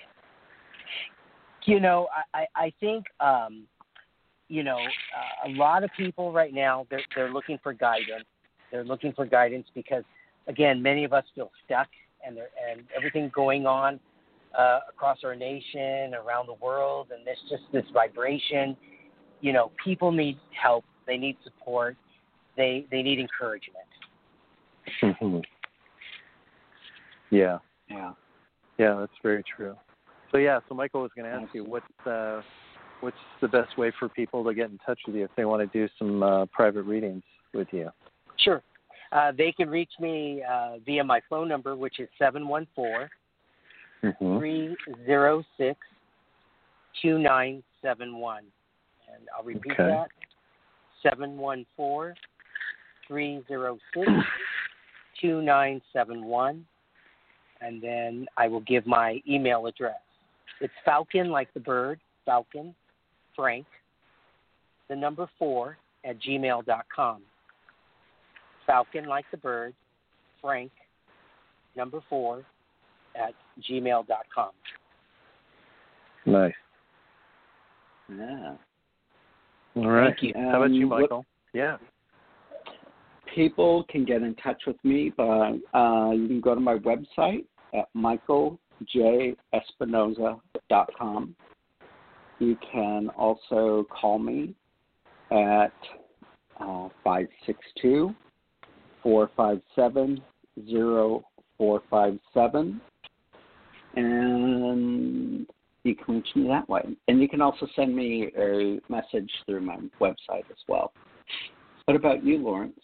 S5: You know, I, I I think, um, you know, uh, a lot of people right now, they're, they're looking for guidance. They're looking for guidance because, again, many of us feel stuck and, there, and everything going on uh, across our nation, around the world, and there's just this vibration. You know, people need help. They need support. They they need encouragement.
S4: Mm-hmm. Yeah.
S3: Yeah.
S4: Yeah, that's very true. So yeah, so Michael was going to ask you what's uh, what's the best way for people to get in touch with you if they want to do some uh, private readings with you?
S5: Sure. Uh, they can reach me uh, via my phone number, which is seven one four, three zero six, two nine seven one. And I'll repeat
S4: Okay.
S5: that, seven one four, three zero six, two nine seven one. And then I will give my email address. It's Falcon, like the bird, Falcon, Frank, the number four, at gmail dot com. Falcon, like the bird, Frank, number four, at gmail dot com.
S4: Nice.
S3: Yeah.
S4: All right.
S5: Thank you.
S4: How about you,
S3: Um, what-
S4: Michael? Yeah.
S3: People can get in touch with me, but uh, you can go to my website at michael j espinoza dot com. You can also call me at uh, five six two, four five seven, zero four five seven. And you can reach me that way. And you can also send me a message through my website as well. What about you, Lawrence?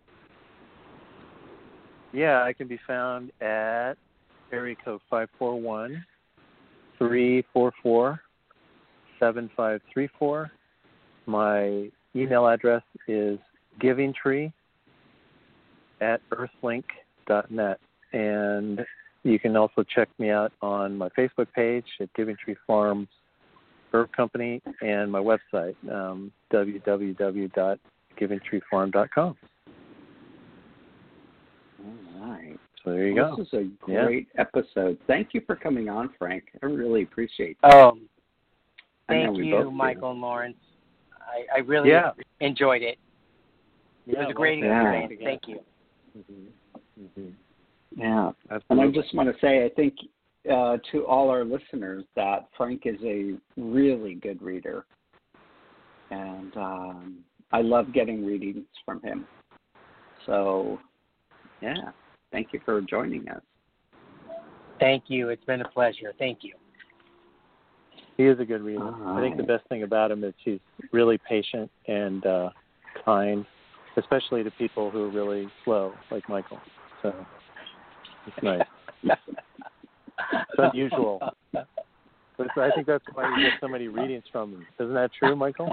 S4: Yeah, I can be found at area code five four one, three four four, seven five three four. My email address is givingtree at earthlink dot net. And you can also check me out on my Facebook page at Giving Tree Farms Herb Company and my website, um, w w w dot giving tree farm dot com.
S3: All right.
S4: So there you
S3: this
S4: go.
S3: This is a great yeah. episode. Thank you for coming on, Frank. I really appreciate that.
S5: Oh,
S3: thank
S5: you, Michael and Lawrence. I, I really
S4: yeah.
S5: enjoyed it. It
S4: yeah,
S5: was a great
S4: well,
S5: experience. Yeah. Thank you.
S4: Mm-hmm. Mm-hmm.
S3: Yeah.
S4: Absolutely.
S3: And I just want to say, I think uh, to all our listeners that Frank is a really good reader. And um, I love getting readings from him. So, yeah, thank you for joining us.
S5: Thank you. It's been a pleasure. Thank you.
S4: He is a good reader.
S3: Right.
S4: I think the best thing about him is he's really patient and uh, kind, especially to people who are really slow, like Michael. So it's nice. It's unusual. But I think that's why you get so many readings from him. Isn't that true, Michael?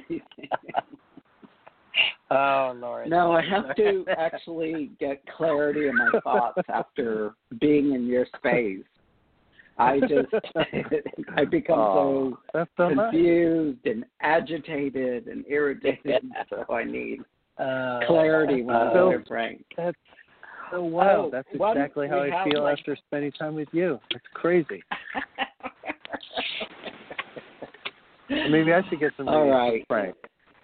S5: Oh, Lord.
S3: No, I have to actually get clarity in my thoughts after being in your space. I just, I become
S4: oh,
S3: so,
S4: so
S3: confused
S4: nice.
S3: and agitated and irritated, so I need
S5: uh,
S3: clarity when I'm
S4: so,
S3: with Frank.
S4: That's so wow.
S3: Oh,
S4: That's exactly how I feel
S3: like...
S4: after spending time with you. It's crazy. Maybe I should get some readings
S3: right.
S4: from Frank.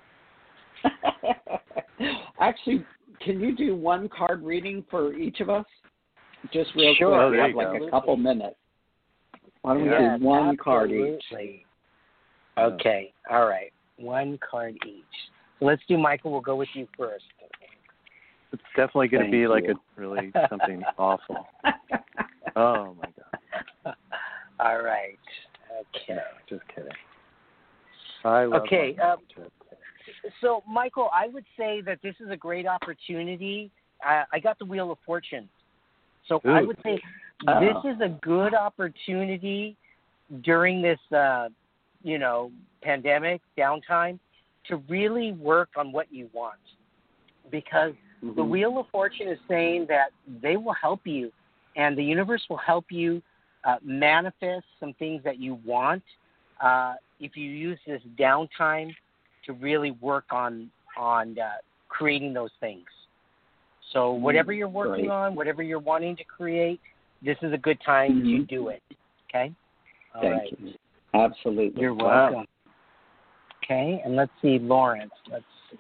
S3: Actually, can you do one card reading for each of us? Just real
S5: sure.
S3: quick. We have
S5: like
S3: absolutely. a couple minutes. Why don't
S5: yeah,
S3: we do one
S5: absolutely.
S3: card each?
S5: Okay. All right. One card each. So let's do Michael. We'll go with you first.
S4: It's definitely going to be
S3: you.
S4: like a really something awful. Oh, my God.
S5: All right. Okay.
S4: No, just kidding. I love
S5: okay. Um, so, Michael, I would say that this is a great opportunity. I, I got the Wheel of Fortune. So
S4: Ooh.
S5: I would say
S3: oh.
S5: this is a good opportunity during this, uh, you know, pandemic downtime to really work on what you want. Because mm-hmm. the Wheel of Fortune is saying that they will help you and the universe will help you uh, manifest some things that you want uh, if you use this downtime to really work on on uh, creating those things. So whatever you're working
S3: Great.
S5: on, whatever you're wanting to create, this is a good time
S3: mm-hmm.
S5: to do it. Okay? All
S3: Thank
S5: right.
S3: you. Absolutely.
S5: You're
S4: wow.
S5: welcome. Okay, and let's see, Lawrence. Let's see.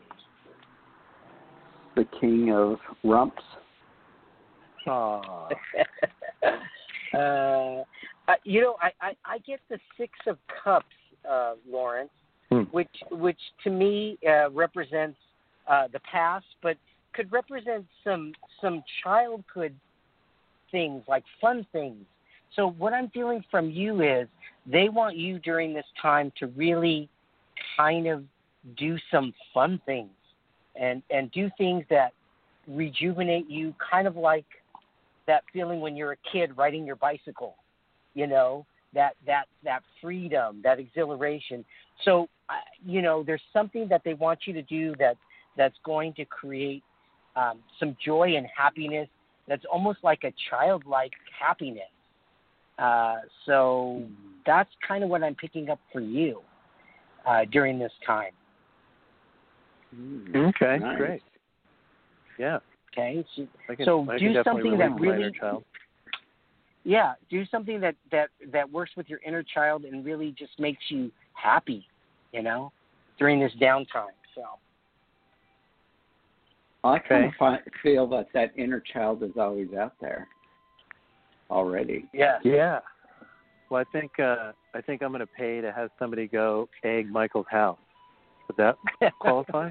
S3: The King of Rumps.
S4: Aww.
S5: uh, uh, you know, I, I, I get the Six of Cups, uh, Lawrence, hmm. which which to me uh, represents uh, the past, but could represent some some childhood things, like fun things. So what I'm feeling from you is they want you during this time to really kind of do some fun things and, and do things that rejuvenate you, kind of like that feeling when you're a kid riding your bicycle, you know, that, that, that freedom, that exhilaration. So, uh, you know, there's something that they want you to do that that's going to create um, some joy and happiness that's almost like a childlike happiness. Uh, so that's kind of what I'm picking up for you uh, during this time.
S4: Okay,
S3: nice.
S4: Great. Yeah.
S5: Okay. So,
S4: can,
S5: so do something that really,
S4: child.
S5: yeah, do something that, that, that works with your inner child and really just makes you happy, you know, during this downtime. So.
S3: I kind of find, feel that that inner child is always out there already.
S5: Yeah.
S4: Yeah. Well, I think uh, I think I'm going to pay to have somebody go egg Michael's house. Would that qualify?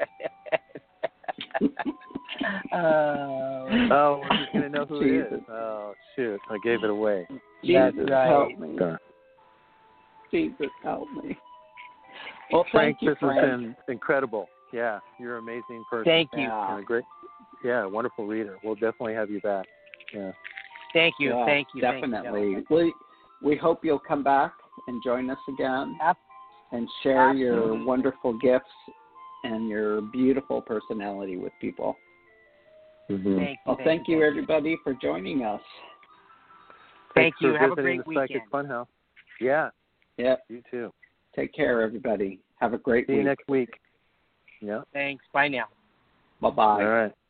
S5: uh,
S4: oh, we're just going to know who
S3: Jesus.
S4: it is. Oh, shoot. I gave it away.
S3: Jesus,
S5: That's right.
S3: help me.
S4: Darn.
S3: Jesus, help me. Well,
S4: Frank,
S3: thank you,
S4: this
S3: Frank.
S4: has been incredible. Yeah, you're an amazing person.
S5: Thank you.
S3: Yeah.
S4: And a great, yeah, wonderful reader. We'll definitely have you back. Yeah.
S5: Thank you.
S3: Yeah,
S5: thank you.
S3: Definitely.
S5: Thank you,
S3: we we hope you'll come back and join us again
S5: Ab-
S3: and share
S5: absolutely.
S3: your wonderful gifts and your beautiful personality with people.
S4: Mm-hmm.
S5: Thank you.
S3: Well,
S5: thank,
S3: thank
S5: you,
S3: you, everybody, for joining us.
S5: Thank
S4: Thanks
S5: you.
S4: for
S5: Have a
S4: visiting
S5: great
S4: the Psychic
S5: weekend.
S4: Funhouse. Yeah.
S3: Yep.
S4: You too.
S3: Take care, everybody. Have a great
S4: See
S3: week.
S4: you next week. Yeah.
S5: Thanks. Bye now.
S3: Bye-bye.
S4: All right.